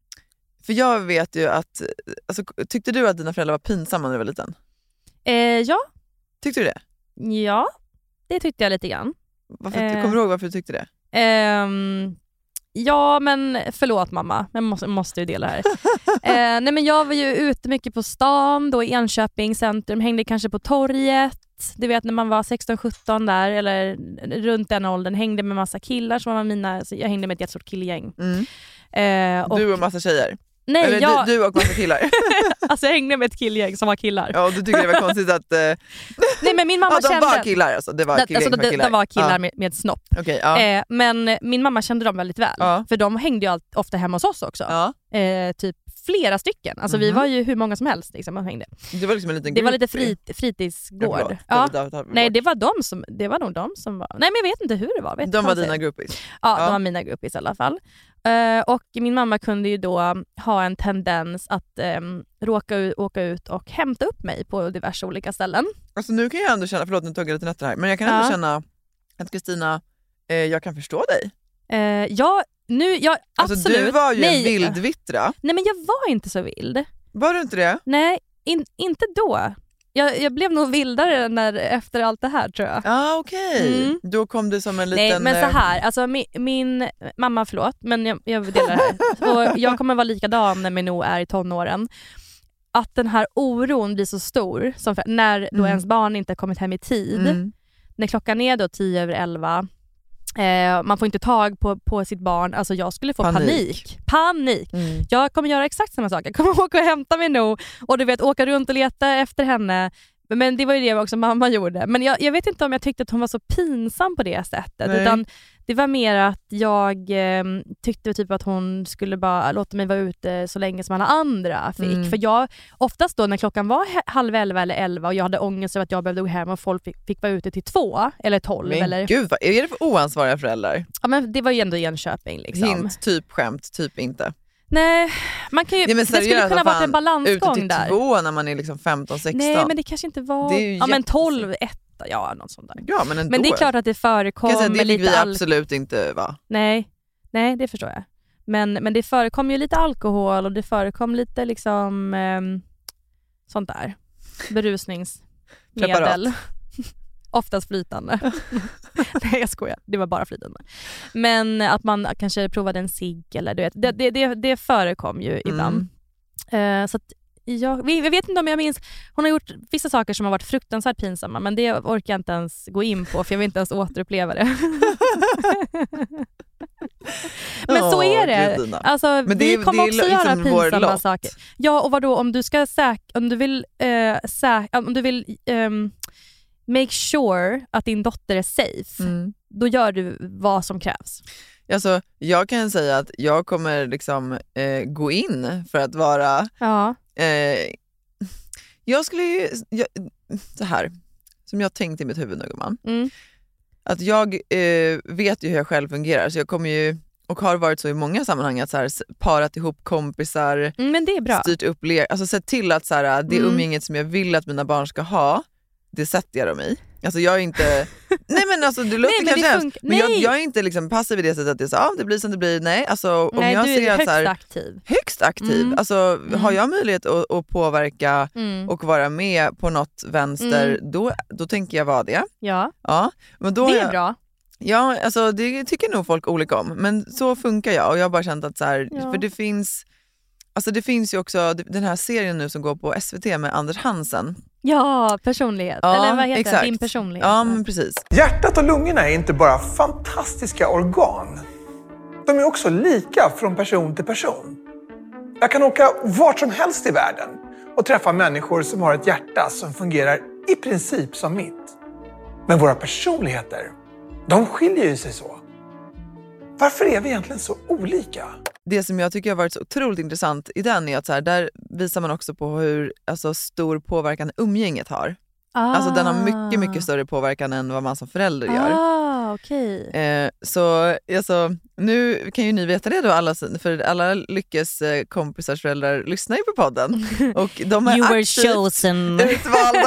S7: för jag vet ju att, alltså, tyckte du att dina föräldrar var pinsamma när du var liten?
S8: Eh, ja,
S7: Tyckte du det?
S8: ja, det tyckte jag lite grann.
S7: Varför,
S8: Eh.
S7: Kommer du ihåg varför du tyckte det?
S8: Ehm, ja, men förlåt mamma, jag måste, måste ju dela här. eh, nej, men jag var ju ute mycket på stan, då i Enköping centrum, hängde kanske på torget. Du vet när man var sexton sjutton där, eller runt den åldern, hängde med massa killar som var mina, så jag hängde med ett jättestort killgäng.
S7: Mm.
S8: Eh, och,
S7: Du och massa tjejer?
S8: nej,
S7: Eller
S8: jag,
S7: du, du och massa killar?
S8: alltså jag hängde med ett killgäng som var killar.
S7: Ja, och du tycker det var konstigt att eh,
S8: Nej, men min mamma
S7: ja, de
S8: kände...
S7: var killar alltså? Det var
S8: Det,
S7: killar,
S8: alltså, det,
S7: killar.
S8: det var killar
S7: Ja.
S8: med, med snopp.
S7: Okej, ja.
S8: Eh, men min mamma kände dem väldigt väl.
S7: Ja.
S8: För de hängde ju allt, ofta hemma hos oss också.
S7: Ja.
S8: Eh, typ flera stycken. Alltså vi
S7: Mhm.
S8: var ju hur många som helst liksom, och hängde.
S7: Det var liksom en liten
S8: Det var lite
S7: groupie.
S8: frit, fritidsgård.
S7: Ja, förlåt.
S8: Ja.
S7: Det var- det var-
S8: Nej, det var de som det var nog de som var. Nej, men jag vet inte hur det var. Vet
S7: De
S8: inte
S7: var
S8: vad
S7: dina
S8: säger.
S7: groupies?
S8: Ja,
S7: Ja.
S8: de var mina groupies i alla fall. Eh, och min mamma kunde ju då ha en tendens att um, råka ut, åka ut och hämta upp mig på diverse olika ställen.
S7: Alltså nu kan jag ändå känna, förlåt nu tog jag lite nötter här, men jag kan ändå
S8: Ja.
S7: känna att Kristina, eh, jag kan förstå dig.
S8: Eh, ja, nu, jag,
S7: Alltså
S8: absolut.
S7: du var ju
S8: Nej,
S7: en vildvittra.
S8: Nej, men jag var inte så vild.
S7: Var du inte det?
S8: Nej, in, inte då. Jag, jag blev nog vildare när, efter allt det här tror jag.
S7: Ja ah, okej, okay. mm. Då kom det som en liten...
S8: Nej men så här, alltså min, min mamma, förlåt, men jag, jag delar det här. Och jag kommer vara likadan när Minou är i tonåren. Att den här oron blir så stor, som för, när då mm. ens barn inte har kommit hem i tid. Mm. När klockan är då tio över elva. Eh, man får inte tag på, på sitt barn. Alltså jag skulle få panik. Panik. panik. Mm. Jag kommer göra exakt samma sak. Jag kommer åka och hämta mig nog. Och du vet, åka runt och leta efter henne. Men det var ju det också mamma gjorde. Men jag, jag vet inte om jag tyckte att hon var så pinsam på det sättet. Nej. Utan det var mer att jag eh, tyckte typ att hon skulle bara låta mig vara ute så länge som alla andra fick. Mm. För jag, oftast då när klockan var halv elva eller elva och jag hade ångest över att jag behövde gå hem och folk fick, fick vara ute till två eller tolv. Men eller...
S7: gud, vad är det för oansvariga föräldrar?
S8: Ja men det var ju ändå Enköping liksom.
S7: Hint, typ skämt, typ inte.
S8: Nej, man kan ju,
S7: Nej,
S8: det skulle kunna vara en balansgång
S7: ute till
S8: där.
S7: Två när man är liksom femton sexton.
S8: Nej men det kanske inte var, ja men tolv, ett. Ja, något sånt där.
S7: Ja, men, ändå.
S8: Men det är klart att det förekommer
S7: säga, det fick
S8: lite
S7: vi
S8: al-
S7: absolut inte va?
S8: Nej, nej det förstår jag. Men, men det förekom ju lite alkohol och det förekom lite liksom eh, sånt där. Berusningsmedel. Oftast flytande. Nej jag skojar, det var bara flytande. Men att man kanske provade en cigg eller du vet, det, det, det, det förekom ju ibland. Mm. Uh, så att jag, jag vet inte om jag minns, hon har gjort vissa saker som har varit fruktansvärt pinsamma, men det orkar jag inte ens gå in på för jag vill inte ens återuppleva det. Men oh, så är det. Alltså, men det vi kommer också göra liksom pinsamma saker. Ja, och vadå, om du ska säk- om du vill uh, säk- om du vill um, make sure att din dotter är safe, mm. då gör du vad som krävs.
S7: Alltså, jag kan säga att jag kommer liksom eh, gå in för att vara
S8: ja.
S7: eh, jag skulle ju jag, så här som jag tänkt i mitt huvud nu gumman, mm. att jag eh, vet ju hur jag själv fungerar, så jag kommer ju och har varit så i många sammanhang att så här, parat ihop kompisar,
S8: mm, men det är bra.
S7: Styrt upp le- alltså sett till att så här, det mm. umgänget som jag vill att mina barn ska ha, det sätter jag dem i. Alltså jag är inte... nej men alltså det låter nej, kanske hemskt. Men jag, jag är inte liksom passiv i det sättet att det, är så, ah, det blir som det blir. Nej, alltså om
S8: nej,
S7: jag
S8: du
S7: ser
S8: är
S7: att,
S8: högst
S7: så här,
S8: aktiv.
S7: Högst aktiv.
S8: Mm.
S7: Alltså
S8: mm.
S7: har jag möjlighet att, att påverka
S8: mm.
S7: och vara med på något vänster,
S8: mm.
S7: då, då tänker jag vara det.
S8: Ja,
S7: ja men då
S8: det är
S7: jag,
S8: bra.
S7: Ja, alltså det tycker nog folk olika om. Men så funkar jag och jag har bara känt att så här, ja. För det finns... Alltså det finns ju också den här serien nu som går på S V T med Anders Hansen.
S8: Ja, personlighet.
S7: Ja,
S8: eller vad heter
S7: exakt.
S8: det? Din personlighet.
S7: Ja, men precis.
S10: Hjärtat och lungorna är inte bara fantastiska organ. De är också lika från person till person. Jag kan åka vart som helst i världen och träffa människor som har ett hjärta som fungerar i princip som mitt. Men våra personligheter, de skiljer ju sig så. Varför är vi egentligen så olika?
S7: Det som jag tycker har varit så otroligt intressant i den är att så här, där visar man också på hur alltså, stor påverkan umgänget har. Ah. Alltså den har mycket, mycket större påverkan än vad man som förälder gör.
S8: Ah, okay.
S7: eh, så alltså, nu kan ju ni veta det då, alla, för alla Lyckes eh, kompisars föräldrar lyssnar ju på podden. Och de är
S8: you were
S7: aktivt
S8: chosen.
S7: Utvalda.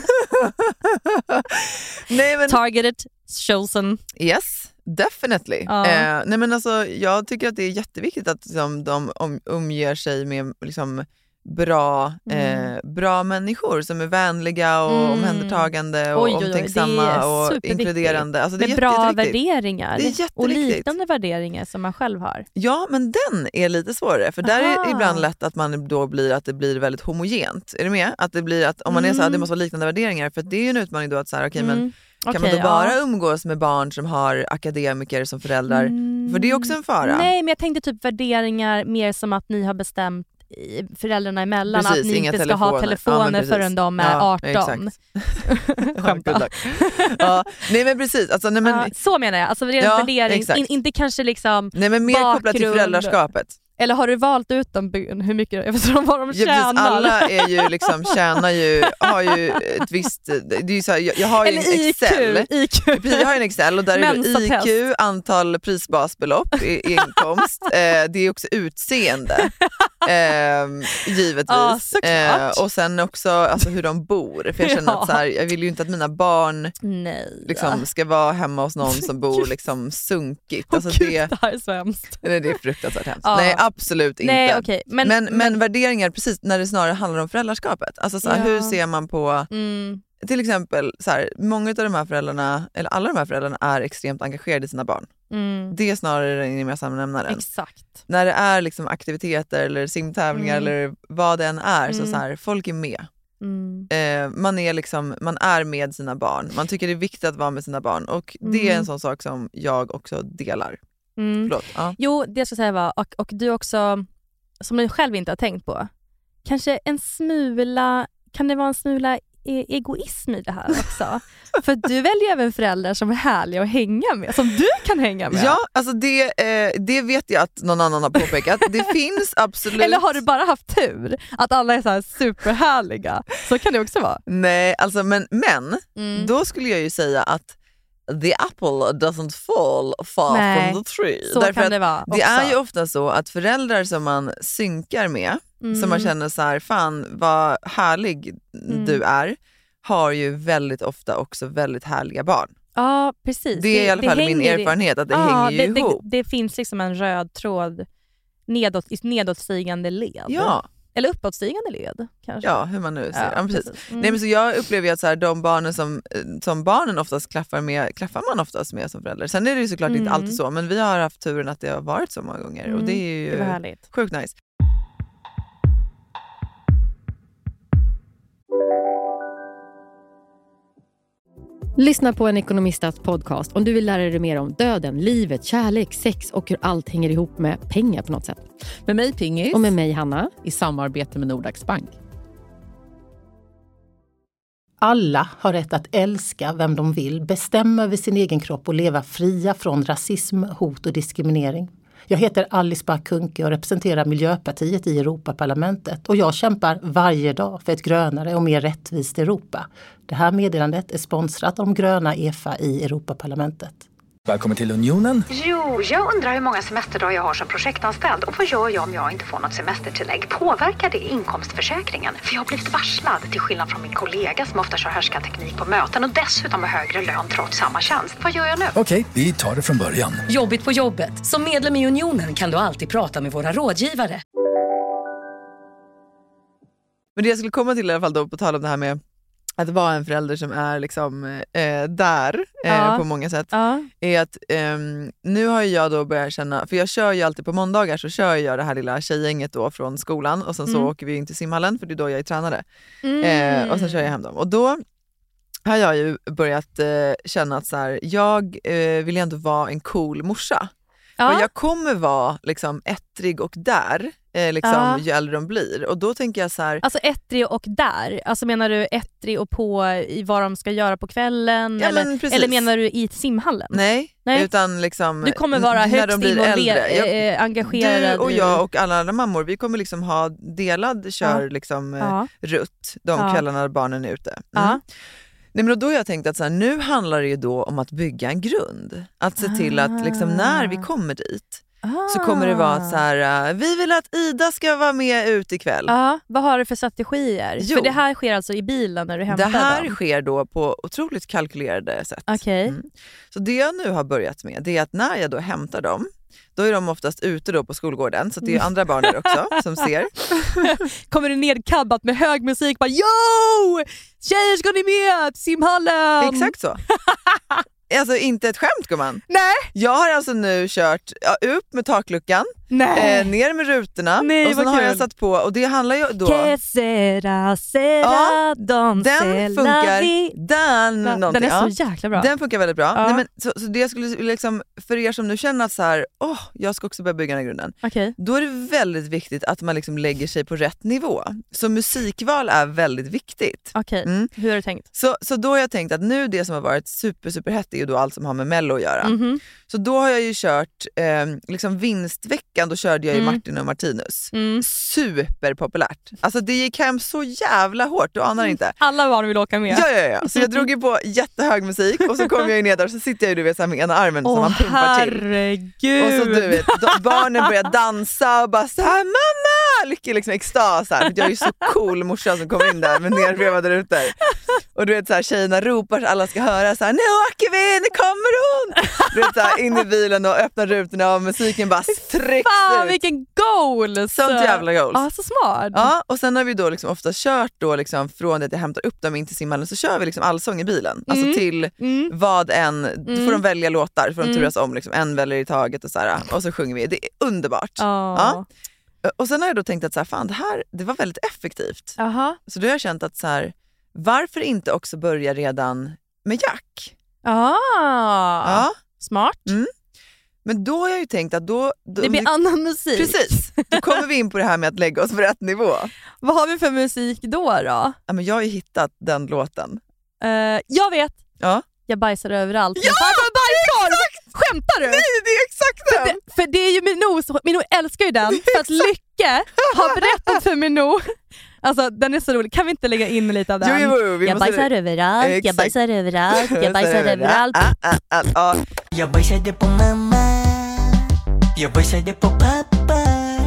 S7: Nej, men...
S8: Targeted, chosen.
S7: Yes. Definitely.
S8: Ja.
S7: Eh, nej men alltså, jag tycker att det är jätteviktigt att liksom, de om, umger sig med liksom, bra, mm. eh, bra människor som är vänliga och mm. omhändertagande och oj, oj, oj, omtänksamma och inkluderande. Alltså, det är
S8: med bra värderingar
S7: det är
S8: och liknande värderingar som man själv har.
S7: Ja, men den är lite svårare för där Aha. är det ibland lätt att man då blir att det blir väldigt homogent. Är du med? Att det blir att om man mm. är så här, det måste vara liknande värderingar, för det är ju en utmaning då att så här, okej, okay, mm. men kan okay, man då bara ja. umgås med barn som har akademiker som föräldrar? Mm. För det är också en fara.
S8: Nej, men jag tänkte typ värderingar mer som att ni har bestämt föräldrarna emellan. Precis, att ni inte ska telefoner. ha telefoner ja, förrän de är ja, arton. Skämta.
S7: Ja, nej men precis. Alltså, nej, men... Ja,
S8: så menar jag. Alltså ja, värdering. In, inte kanske liksom
S7: nej, men mer
S8: bakgrund.
S7: Kopplat till föräldraskapet.
S8: Eller har du valt ut dem hur mycket jag förstår vad de tjänar?
S7: Ja, alla är ju liksom tjänar ju har ju ett visst det är ju så här, jag, jag har ju en Excel.
S8: I Q.
S7: Jag har en Excel och där är det I Q, antal prisbasbelopp i inkomst. eh, det är också utseende. Eh, givetvis.
S8: Ja,
S7: eh, och sen också alltså, hur de bor. För jag känner ja. att så här, jag vill ju inte att mina barn
S8: Nej.
S7: liksom, ska vara hemma hos någon som bor liksom sunkigt. Alltså,
S8: oh, Gud,
S7: det,
S8: det här är så hemskt.
S7: Det är fruktansvärt hemskt.
S8: Ja.
S7: Nej, absolut inte.
S8: Nej, okay. men,
S7: men,
S8: men,
S7: men värderingar, precis när det snarare handlar om föräldraskapet. Alltså så här,
S8: ja.
S7: hur ser man på...
S8: Mm.
S7: Till exempel, så här, många av de här föräldrarna, eller alla de här föräldrarna är extremt engagerade i sina barn.
S8: Mm.
S7: Det är snarare den gemensamma nämnaren.
S8: Exakt.
S7: När det är liksom aktiviteter eller simtävlingar
S8: mm.
S7: eller vad det än är,
S8: mm.
S7: så, så här, folk är med.
S8: Mm.
S7: Eh, man, är liksom, man är med sina barn. Man tycker det är viktigt att vara med sina barn. Och det
S8: mm.
S7: är en sån sak som jag också delar.
S8: Mm.
S7: Förlåt. Ja.
S8: Jo, det jag ska säga var, och, och du också, som du själv inte har tänkt på, kanske en smula, kan det vara en smula e- egoism i det här också? För du väljer även föräldrar som är härliga att hänga med, som du kan hänga med.
S7: Ja, alltså det, eh, det vet jag att någon annan har påpekat. Det finns absolut...
S8: Eller har du bara haft tur? Att alla är så här superhärliga? Så kan det också vara.
S7: Nej, alltså men, men
S8: mm.
S7: då skulle jag ju säga att the apple doesn't fall far
S8: Nej,
S7: from the tree.
S8: Så
S7: Därför
S8: kan det vara också.
S7: Det är ju ofta så att föräldrar som man synkar med,
S8: mm.
S7: som man känner så här, fan vad härlig mm. du är, har ju väldigt ofta också väldigt härliga barn.
S8: Ja, precis.
S7: Det är i alla fall min erfarenhet att det
S8: ja,
S7: hänger ju
S8: det,
S7: ihop.
S8: Det, det finns liksom en röd tråd nedåt, i nedåtstigande led.
S7: Ja.
S8: Eller uppåtstigande led kanske.
S7: Ja, hur man nu ser. Ja,
S8: ja,
S7: precis.
S8: precis. Mm.
S7: Nej, men så jag upplever ju att så här, de barnen som, som barnen oftast klaffar med, klaffar man oftast med som förälder. Sen är det ju såklart
S8: mm.
S7: inte alltid så, men vi har haft turen att det har varit så många gånger.
S8: Mm.
S7: Och det är ju
S8: det var härligt.
S7: Sjukt nice.
S11: Lyssna på en ekonomistats podcast om du vill lära dig mer om döden, livet, kärlek, sex och hur allt hänger ihop med pengar på något sätt.
S12: Med mig Pingis.
S11: Och med mig Hanna.
S12: I samarbete med Nordax Bank.
S13: Alla har rätt att älska vem de vill, bestämma över sin egen kropp och leva fria från rasism, hot och diskriminering. Jag heter Alice Bah Kuhnke och representerar Miljöpartiet i Europaparlamentet och jag kämpar varje dag för ett grönare och mer rättvist Europa. Det här meddelandet är sponsrat av de gröna E F A i Europaparlamentet.
S14: Välkommen till Unionen.
S15: Jo, jag undrar hur många semesterdagar jag har som projektanställd och vad gör jag om jag inte får något semestertillägg? Påverkar det inkomstförsäkringen? För jag har blivit varslad till skillnad från min kollega som ofta kör härskarteknik på möten och dessutom har högre lön trots samma tjänst. Vad gör jag nu?
S14: Okej, vi tar det från början.
S16: Jobbigt på jobbet. Som medlem i Unionen kan du alltid prata med våra rådgivare.
S7: Men det jag skulle komma till i alla fall då, på tal om det här med att vara en förälder som är liksom eh, där eh,
S8: ja.
S7: på många sätt,
S8: ja.
S7: är att eh, nu har jag då börjat känna, för jag kör ju alltid på måndagar så kör jag det här lilla tjejgänget då från skolan och sen så
S8: mm.
S7: åker vi in till simhallen för det är då jag är tränare
S8: mm.
S7: eh, och sen kör jag hem dem och då har jag ju börjat eh, känna att så här, jag eh, vill ändå vara en cool morsa.
S8: Ja.
S7: Och jag kommer vara liksom ettrig och där eh, liksom,
S8: ja.
S7: ju äldre de blir. Och då tänker jag så här...
S8: Alltså ettrig och där? Alltså menar du ettrig och på i vad de ska göra på kvällen?
S7: Ja,
S8: eller, eller menar du i simhallen?
S7: Nej,
S8: Nej.
S7: utan liksom...
S8: Du kommer vara högst involverad, äh, engagerad.
S7: Du och jag och alla andra mammor, vi kommer liksom ha delad kör
S8: ja.
S7: liksom,
S8: ja.
S7: rutt de
S8: ja.
S7: kvällarna barnen är ute. Mm.
S8: Ja.
S7: Nej, men då har jag tänkt att så här, nu handlar det ju då om att bygga en grund. Att se till att liksom, när vi kommer dit
S8: ah.
S7: så kommer det vara att så här, vi vill att Ida ska vara med ut ikväll.
S8: Ja, vad har du för strategier?
S7: Jo.
S8: För det här sker alltså i bilen när du hämtar dem?
S7: Det här dem. sker då på otroligt kalkylerade sätt.
S8: Okay.
S7: Mm. Så det jag nu har börjat med, det är att när jag då hämtar dem, då är de oftast ute då på skolgården, så det är andra barn där också som ser.
S8: Kommer du nedkabbat med hög musik, bara yo! Tjejer, ska ni med till simhallen?
S7: Exakt så. Alltså inte ett skämt, gumman.
S8: Nej.
S7: Jag har alltså nu kört ja, upp med takluckan,
S8: Nej.
S7: Eh, ner med rutorna.
S8: Nej,
S7: och sen har
S8: kul.
S7: jag satt på, och det handlar ju då...
S8: Que sera, sera,
S7: ja,
S8: don
S7: den funkar. Den,
S8: ja, den är
S7: ja.
S8: så jäkla bra.
S7: Den funkar väldigt bra.
S8: Ja.
S7: Nej, men, så, så det jag skulle liksom, för er som nu känner att så här, åh, jag ska också börja bygga den här grunden.
S8: Okay.
S7: Då är det väldigt viktigt att man liksom lägger sig på rätt nivå. Så musikval är väldigt viktigt.
S8: Okej, okay. mm. Hur har du tänkt?
S7: Så, så då har jag tänkt att nu det som har varit super, super hett är ju då allt som har med Mello att göra.
S8: Mm-hmm.
S7: Så då har jag ju kört eh, liksom vinstveckan, då körde jag ju mm. Martin och Martinus.
S8: Mm.
S7: Superpopulärt. Alltså det gick hem så jävla hårt, du anar inte.
S8: Alla barn vill åka med.
S7: Ja, ja, ja. Så jag drog ju på jättehög musik och så kom jag ju ner där och så sitter jag ju du vet, så här med ena armen
S8: oh,
S7: som man pumpar
S8: herregud.
S7: till. Och så du vet, då, barnen börjar dansa och bara så här, mamma! Lycka liksom extas här. Jag är ju så cool morsa som kommer in där med nervevade rutor. Och du vet så här, tjejerna ropar så alla ska höra så här, nu åker vi, nu kommer Du vet, så här, in i bilen och öppnar rutorna och musiken bara trycks
S8: Fan,
S7: ut.
S8: vilken goals!
S7: Sånt jävla goals.
S8: Ja, så smart.
S7: Ja, och sen har vi då liksom ofta kört då liksom från det att jag hämtar upp dem in till simhallen, så kör vi liksom allsång i bilen. Alltså
S8: Mm.
S7: till
S8: Mm.
S7: vad än, då får
S8: Mm.
S7: de välja låtar, får de
S8: Mm.
S7: turas om liksom, en väljer i taget och så här, och så sjunger vi. Det är underbart.
S8: Ja.
S7: Ja. Och sen har jag då tänkt att så här, fan, det här det var väldigt effektivt.
S8: Aha.
S7: Så då har jag känt att så här, varför inte också börja redan med Jack?
S8: Ah.
S7: Ja.
S8: Smart.
S7: Mm. Men då har jag ju tänkt att då... då
S8: Det blir
S7: vi,
S8: annan musik.
S7: Precis. Då kommer vi in på det här med att lägga oss på rätt nivå.
S8: Vad har vi för musik då då?
S7: Ja, men jag har ju hittat den låten.
S8: Uh, jag vet.
S7: Ja.
S8: Jag bajsar överallt.
S7: Ja!
S8: Bajskorv! Skämtar du?
S7: Nej, det är exakt den!
S8: För det, för det är ju Minou. Minou älskar ju den. För att Lycke har berättat för Minou. Alltså den är så rolig. Kan vi inte lägga in lite av den?
S7: Jo, jo, jo, vi
S8: jag
S7: måste...
S8: bajsar överallt,
S7: Exakt.
S8: jag bajsar överallt, jag bajsar överallt.
S7: Ah, ah, ah, ah.
S17: Jag bajsade på mamma, jag bajsade på pappa,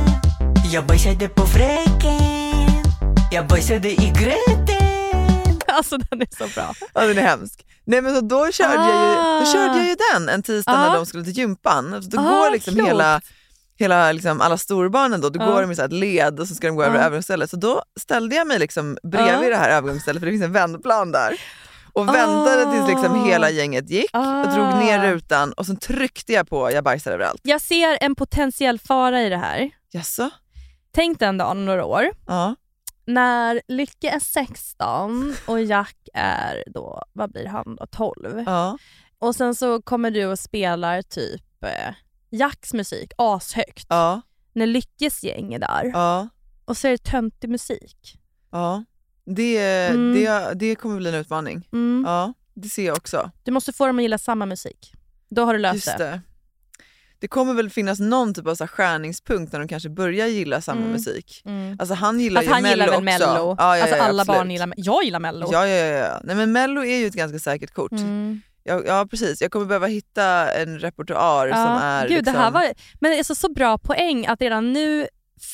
S17: jag bajsade på fräken, jag bajsade i gröten.
S8: Alltså den är så bra.
S7: Ja, den är hemsk. Nej, men så då körde,
S8: ah.
S7: jag, ju, då körde jag ju den en tisdag
S8: ah.
S7: när de skulle till gympan. Så då
S8: ah,
S7: går liksom
S8: klokt.
S7: hela, hela liksom alla storbarnen då, då
S8: ah.
S7: går de i så här ett led och så ska de gå över
S8: ah.
S7: övergångsstället. Så då ställde jag mig liksom bredvid
S8: ah.
S7: det här övergångsstället, för det finns en vändplan där. Och väntade tills liksom hela gänget gick
S8: ah.
S7: och drog ner rutan och sen tryckte jag på jag bajsar överallt.
S8: Jag ser en potentiell fara i det här.
S7: Jaså?
S8: Tänk den dagen om några år.
S7: Ja.
S8: När Lycke är sexton och Jack är då, vad blir han då, tolv.
S7: Ja.
S8: Och sen så kommer du och spelar typ eh, Jacks musik ashögt.
S7: Ja.
S8: När Lyckes gäng är där.
S7: Ja.
S8: Och så är det töntig musik.
S7: Ja. Det,
S8: Mm.
S7: det, det kommer bli en utmaning.
S8: Mm.
S7: Ja, det ser jag också.
S8: Du måste få dem att gilla samma musik. Då har du löst
S7: Just
S8: det.
S7: det. Det kommer väl finnas någon typ av så här skärningspunkt när de kanske börjar gilla samma
S8: Mm.
S7: musik.
S8: Mm.
S7: Alltså han gillar
S8: Alltså
S7: ju
S8: han
S7: Mello
S8: gillar väl
S7: också.
S8: Mello.
S7: Ja, ja,
S8: alltså
S7: ja,
S8: alla
S7: absolut.
S8: barn gillar Jag gillar Mello.
S7: Ja, ja, ja, ja. Nej, men Mello är ju ett ganska säkert kort.
S8: Mm.
S7: Ja, ja, precis. Jag kommer behöva hitta en repertoar
S8: Ja.
S7: som är...
S8: Gud,
S7: liksom...
S8: det här var, men det är så, så bra poäng att redan nu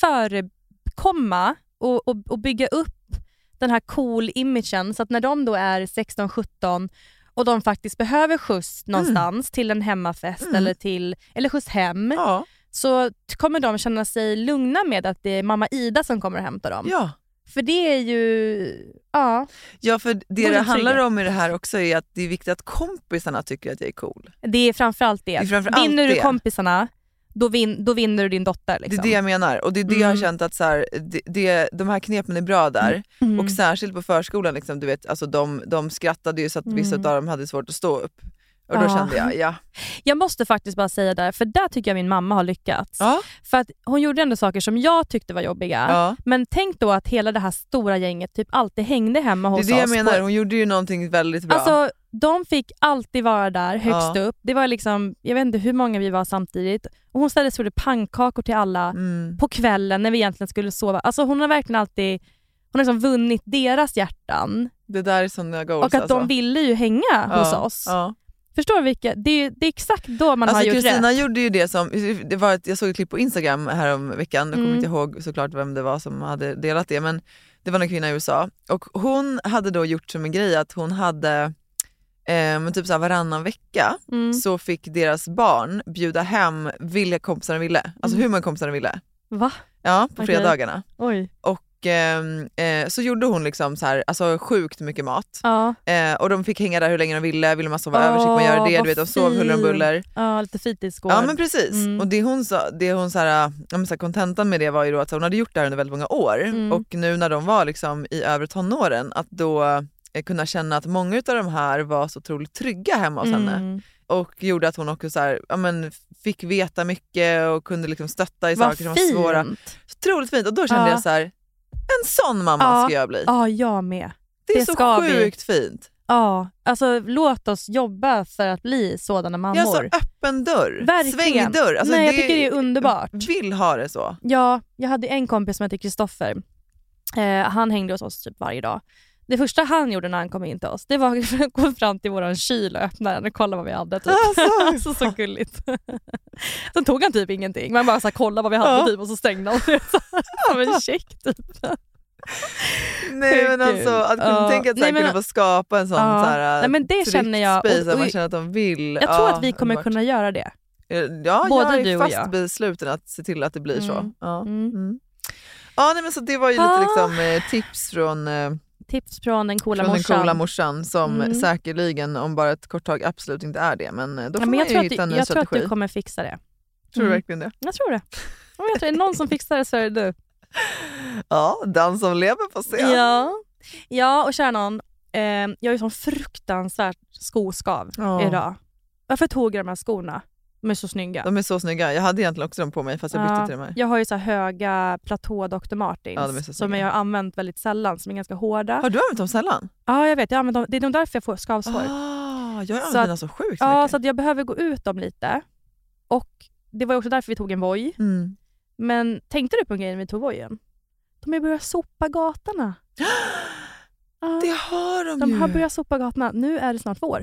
S8: förekomma och, och, och bygga upp den här cool imagen, så att när de då är sexton sjutton och de faktiskt behöver skjuts någonstans mm. till en hemmafest
S7: Mm.
S8: eller till eller skjuts hem,
S7: Ja.
S8: så kommer de känna sig lugna med att det är mamma Ida som kommer att hämta dem.
S7: Ja.
S8: För det är ju... Ja,
S7: Ja, för det
S8: Går
S7: det
S8: det
S7: handlar
S8: trygga?
S7: om i det här också är att det är viktigt att kompisarna tycker att jag är cool.
S8: det är framförallt det.
S7: Det är framförallt
S8: Vinner du
S7: det.
S8: kompisarna, då, vin, då vinner du din dotter. Liksom.
S7: Det är det jag menar. Och det är det jag har
S8: Mm.
S7: känt att så här, det, det, de här knepen är bra där.
S8: Mm.
S7: Och särskilt på förskolan, liksom, du vet, alltså de, de skrattade ju så att vissa
S8: Mm.
S7: av dem hade svårt att stå upp. Och då
S8: Ja.
S7: kände jag, ja.
S8: Jag måste faktiskt bara säga där, för där tycker jag min mamma har lyckats.
S7: Ja.
S8: För att hon gjorde ändå saker som jag tyckte var jobbiga.
S7: Ja.
S8: Men tänk då att hela det här stora gänget typ alltid hängde hemma
S7: Det
S8: hos
S7: är det jag
S8: oss.
S7: menar,
S8: på-
S7: hon gjorde ju någonting väldigt bra.
S8: Alltså, de fick alltid vara där högst
S7: Ja.
S8: upp. Det var liksom, jag vet inte hur många vi var samtidigt. Och hon ställde sig pannkakor till alla
S7: mm.
S8: på kvällen när vi egentligen skulle sova. Alltså hon har verkligen alltid hon har liksom vunnit deras hjärtan.
S7: Det där är sådana goals.
S8: Och att
S7: alltså.
S8: de ville ju hänga hos
S7: Ja,
S8: oss.
S7: Ja.
S8: Förstår du vilka? Det är, det är exakt då man
S7: Alltså
S8: har gjort
S7: Kristina
S8: rätt.
S7: gjorde ju det som, det var ett, jag såg ett klipp på Instagram här om veckan, jag kommer
S8: Mm.
S7: inte ihåg såklart vem det var som hade delat det, men det var en kvinna i U S A och hon hade då gjort som en grej att hon hade eh, men typ så här varannan vecka
S8: Mm.
S7: så fick deras barn bjuda hem vilka kompisar de ville, alltså
S8: Mm.
S7: hur många kompisar de ville.
S8: Va?
S7: Ja, på
S8: Okej.
S7: fredagarna.
S8: Oj.
S7: Och ehm, eh, så gjorde hon liksom så här, alltså sjukt mycket mat.
S8: Ja.
S7: Eh, och de fick hänga där hur länge de ville, ville man sova över så fick man göra det,
S8: vad
S7: du vet, de sov huller om
S8: fint.
S7: buller.
S8: Ja, lite fritidsgård.
S7: Ja men precis.
S8: Mm.
S7: Och det hon sa, det hon så här, ja, men så här, kontentan med det var ju då att hon hade gjort det här under väldigt många år
S8: Mm.
S7: och nu när de var liksom i övre tonåren att då eh, kunna känna att många av de här var så otroligt trygga hemma hos henne.
S8: Mm.
S7: Och gjorde att hon också så här, ja, men fick veta mycket och kunde liksom stötta i
S8: Vad
S7: saker som var svåra.
S8: fint.
S7: Så otroligt fint. Och då kände
S8: Ja.
S7: jag så här, en sån mamma
S8: Ja.
S7: ska jag bli.
S8: Ja, jag med.
S7: Det är
S8: det
S7: så
S8: ska vi.
S7: sjukt fint.
S8: Ja, alltså låt oss jobba för att bli sådana mammor.
S7: Ja, så öppen dörr.
S8: Verkligen.
S7: Svängdörr. Alltså,
S8: Nej, jag
S7: det-
S8: tycker det är underbart.
S7: Vill ha det så.
S8: Ja, jag hade en kompis som heter Kristoffer. Eh, han hängde hos oss typ varje dag. Det första han gjorde när han kom in till oss, det var att gå fram till våran kyl och öppna den och kolla vad vi hade. Typ. Alltså, så gulligt. Sen tog han typ ingenting. Man bara så här, kolla vad vi hade
S7: Ja.
S8: typ, och så stängde han. Ja, men check typ.
S7: Nej men alltså att kunna
S8: uh,
S7: tänka att nej, men, kunna få skapa en sån uh, så här,
S8: nej, men det känner jag,
S7: space
S8: och,
S7: där man känner att de vill.
S8: Jag tror
S7: uh,
S8: att vi kommer
S7: underbart.
S8: kunna göra det.
S7: Ja,
S8: både
S7: jag
S8: du
S7: är
S8: och
S7: fast
S8: jag.
S7: besluten att se till att det blir
S8: mm.
S7: så. Ja,
S8: mm.
S7: mm. ja nej, men så det var ju lite liksom, eh, tips från eh,
S8: tips från den coola
S7: från
S8: morsan.
S7: den coola morsan som
S8: mm.
S7: säkerligen om bara ett kort tag absolut inte är det. Men då får
S8: ja, men
S7: man
S8: jag
S7: ju
S8: tror
S7: hitta
S8: att
S7: en
S8: du,
S7: ny
S8: Jag
S7: strategi.
S8: tror att du kommer fixa det.
S7: Tror
S8: mm.
S7: du verkligen det?
S8: Jag tror det. Om jag tror det är någon som fixar det så är det du.
S7: Ja, den som lever på scen.
S8: Ja, ja och kära någon, eh, jag är ju sån fruktansvärt skoskav
S7: oh.
S8: idag. Varför tog jag de här skorna? De är så snygga.
S7: De är så snygga. Jag hade egentligen också dem på mig fast jag bytte
S8: ja,
S7: till de här.
S8: Jag har ju så här höga platå doktor Martins
S7: ja, de är så
S8: som jag har använt väldigt sällan, som är ganska hårda.
S7: Har du använt dem sällan?
S8: Ja, jag vet. Jag dem. Det är nog därför jag får skavsår.
S7: Ah, jag har använt mina så sjukt
S8: Ja,
S7: mycket.
S8: så att jag behöver gå ut dem lite. Och det var också därför vi tog en voj.
S7: Mm.
S8: Men tänkte du på en grej när vi tog vojen? De har börjat sopa gatorna.
S7: ah, det har de
S8: De
S7: ju.
S8: har börjat sopa gatorna. Nu är det snart vår.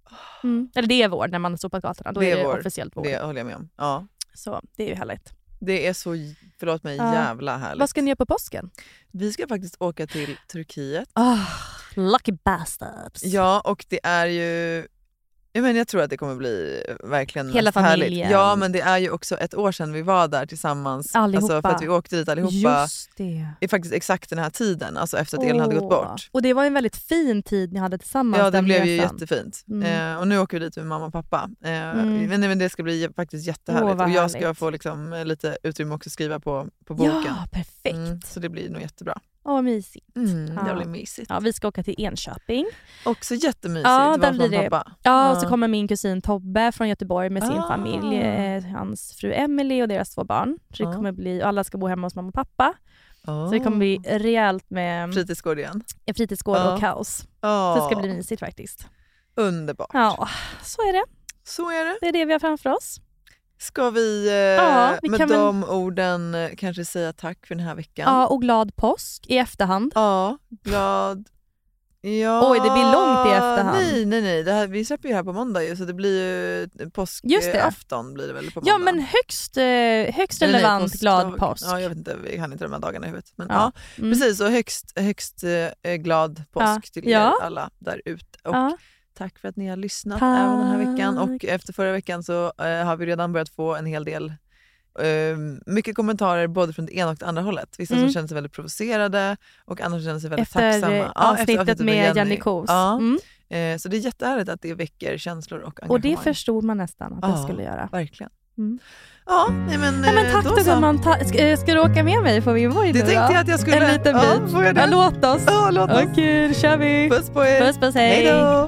S8: Mm. Eller det är vår när man har sopat gatorna. Då
S7: det är,
S8: är det
S7: vår.
S8: officiellt vår.
S7: Det håller jag med om. Ja.
S8: Så det är ju härligt.
S7: Det är så, förlåt mig,
S8: ja.
S7: jävla härligt.
S8: Vad ska ni göra på påsken?
S7: Vi ska faktiskt åka till Turkiet.
S8: Oh, lucky bastards.
S7: Ja, och det är ju... Jag, menar, jag tror att det kommer bli verkligen
S8: hela familjen.
S7: Härligt. Ja, men det är ju också ett år sedan vi var där tillsammans.
S8: Allihopa.
S7: Alltså för att vi åkte dit allihopa.
S8: Just det.
S7: I faktiskt exakt den här tiden, alltså efter att elen oh. hade gått bort.
S8: Och det var en väldigt fin tid ni hade tillsammans.
S7: Ja, det blev
S8: resan.
S7: ju jättefint. Mm. Eh, och nu åker vi dit med mamma och pappa. Eh, mm. men, men det ska bli faktiskt jättehärligt.
S8: Oh,
S7: och jag
S8: härligt.
S7: ska få liksom, lite utrymme också att skriva på, på boken.
S8: Ja, perfekt.
S7: Mm, så det blir nog jättebra.
S8: Åh, mysigt.
S7: Mm,
S8: ja.
S7: Det blir mysigt.
S8: Ja, vi ska åka till Enköping.
S7: Också jättemysigt.
S8: Ja,
S7: det var
S8: blir det.
S7: Pappa.
S8: Ja,
S7: ja,
S8: och så kommer min kusin Tobbe från Göteborg med sin
S7: ah.
S8: familj. Eh, hans fru Emily och deras två barn. Så det
S7: ah.
S8: kommer bli, alla ska bo hemma hos mamma och pappa.
S7: Oh.
S8: Så det kommer bli rejält med
S7: fritidsgård igen.
S8: En fritidsgård
S7: oh.
S8: och kaos.
S7: Oh.
S8: Så det ska bli mysigt faktiskt.
S7: Underbart.
S8: Ja, så är det.
S7: Så är det.
S8: Det är det vi har framför oss.
S7: Ska vi, eh,
S8: ja, vi
S7: med de väl... orden eh, kanske säga tack för den här veckan?
S8: Ja, och glad påsk i efterhand.
S7: Ja, glad... Ja.
S8: Oj, det blir långt i efterhand.
S7: Nej, nej, nej. Det här, vi släpper ju här på måndag ju, så det blir ju påskafton blir det väl på måndag.
S8: Ja, men högst, högst
S7: nej,
S8: relevant
S7: nej,
S8: glad påsk.
S7: Ja, jag vet inte, vi kan inte de här dagarna i huvudet. Men
S8: ja,
S7: ja mm. precis. Och högst, högst eh, glad påsk
S8: ja.
S7: till er
S8: ja.
S7: alla där ute. Och
S8: ja.
S7: tack för att ni har lyssnat
S8: tack.
S7: även den här veckan. Och efter förra veckan så eh, har vi redan börjat få en hel del Uh, mycket kommentarer både från det ena och det andra hållet. Vissa mm. som känner sig väldigt provocerade och andra som känner sig väldigt
S8: efter,
S7: tacksamma.
S8: Ja,
S7: avsnittet
S8: efter avsnittet med Jenny, Jenny Kos.
S7: Ja.
S8: Mm.
S7: Uh, så det är jättehärligt att det väcker känslor och engagemang.
S8: Och det förstod man nästan att
S7: ja,
S8: det skulle göra.
S7: Verkligen.
S8: Mm.
S7: Ja, nej men,
S8: nej, men tack då, då man ta- ska, ska du åka med mig på min voj?
S7: Det tänkte jag att jag skulle.
S8: En liten
S7: ja,
S8: bit.
S7: Får jag det?
S8: Ja, låt oss.
S7: Ja, låt oss.
S8: Okej, då kör vi.
S7: Puss på er.
S8: Puss, puss, hej.
S7: Hej då.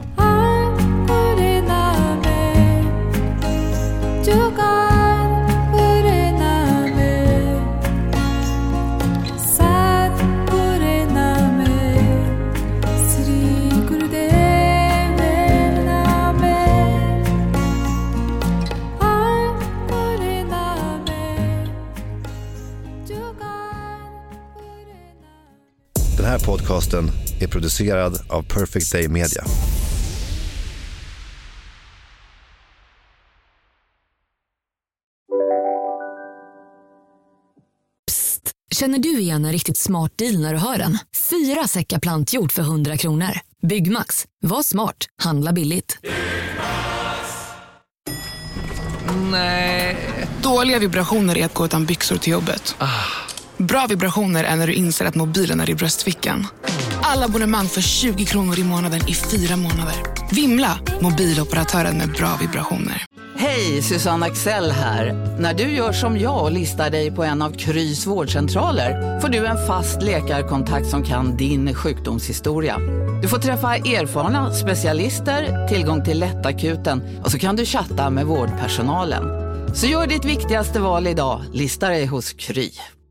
S18: Den här podcasten är producerad av Perfect Day Media.
S19: Psst, känner du igen en riktigt smart deal när du hör den? Fyra säckar plantjord för hundra kronor. Byggmax, var smart, handla billigt.
S20: Nej. Dåliga vibrationer är att gå utan byxor till jobbet. Ah. Bra vibrationer är när du inser att mobilen är i bröstfickan. Alla abonnemang för tjugo kronor i månaden i fyra månader. Vimla, mobiloperatören med bra vibrationer.
S21: Hej, Susanne Axel här. När du gör som jag och listar dig på en av Krys vårdcentraler får du en fast läkarkontakt som kan din sjukdomshistoria. Du får träffa erfarna specialister, tillgång till lättakuten och så kan du chatta med vårdpersonalen. Så gör ditt viktigaste val idag, listar dig hos Kry.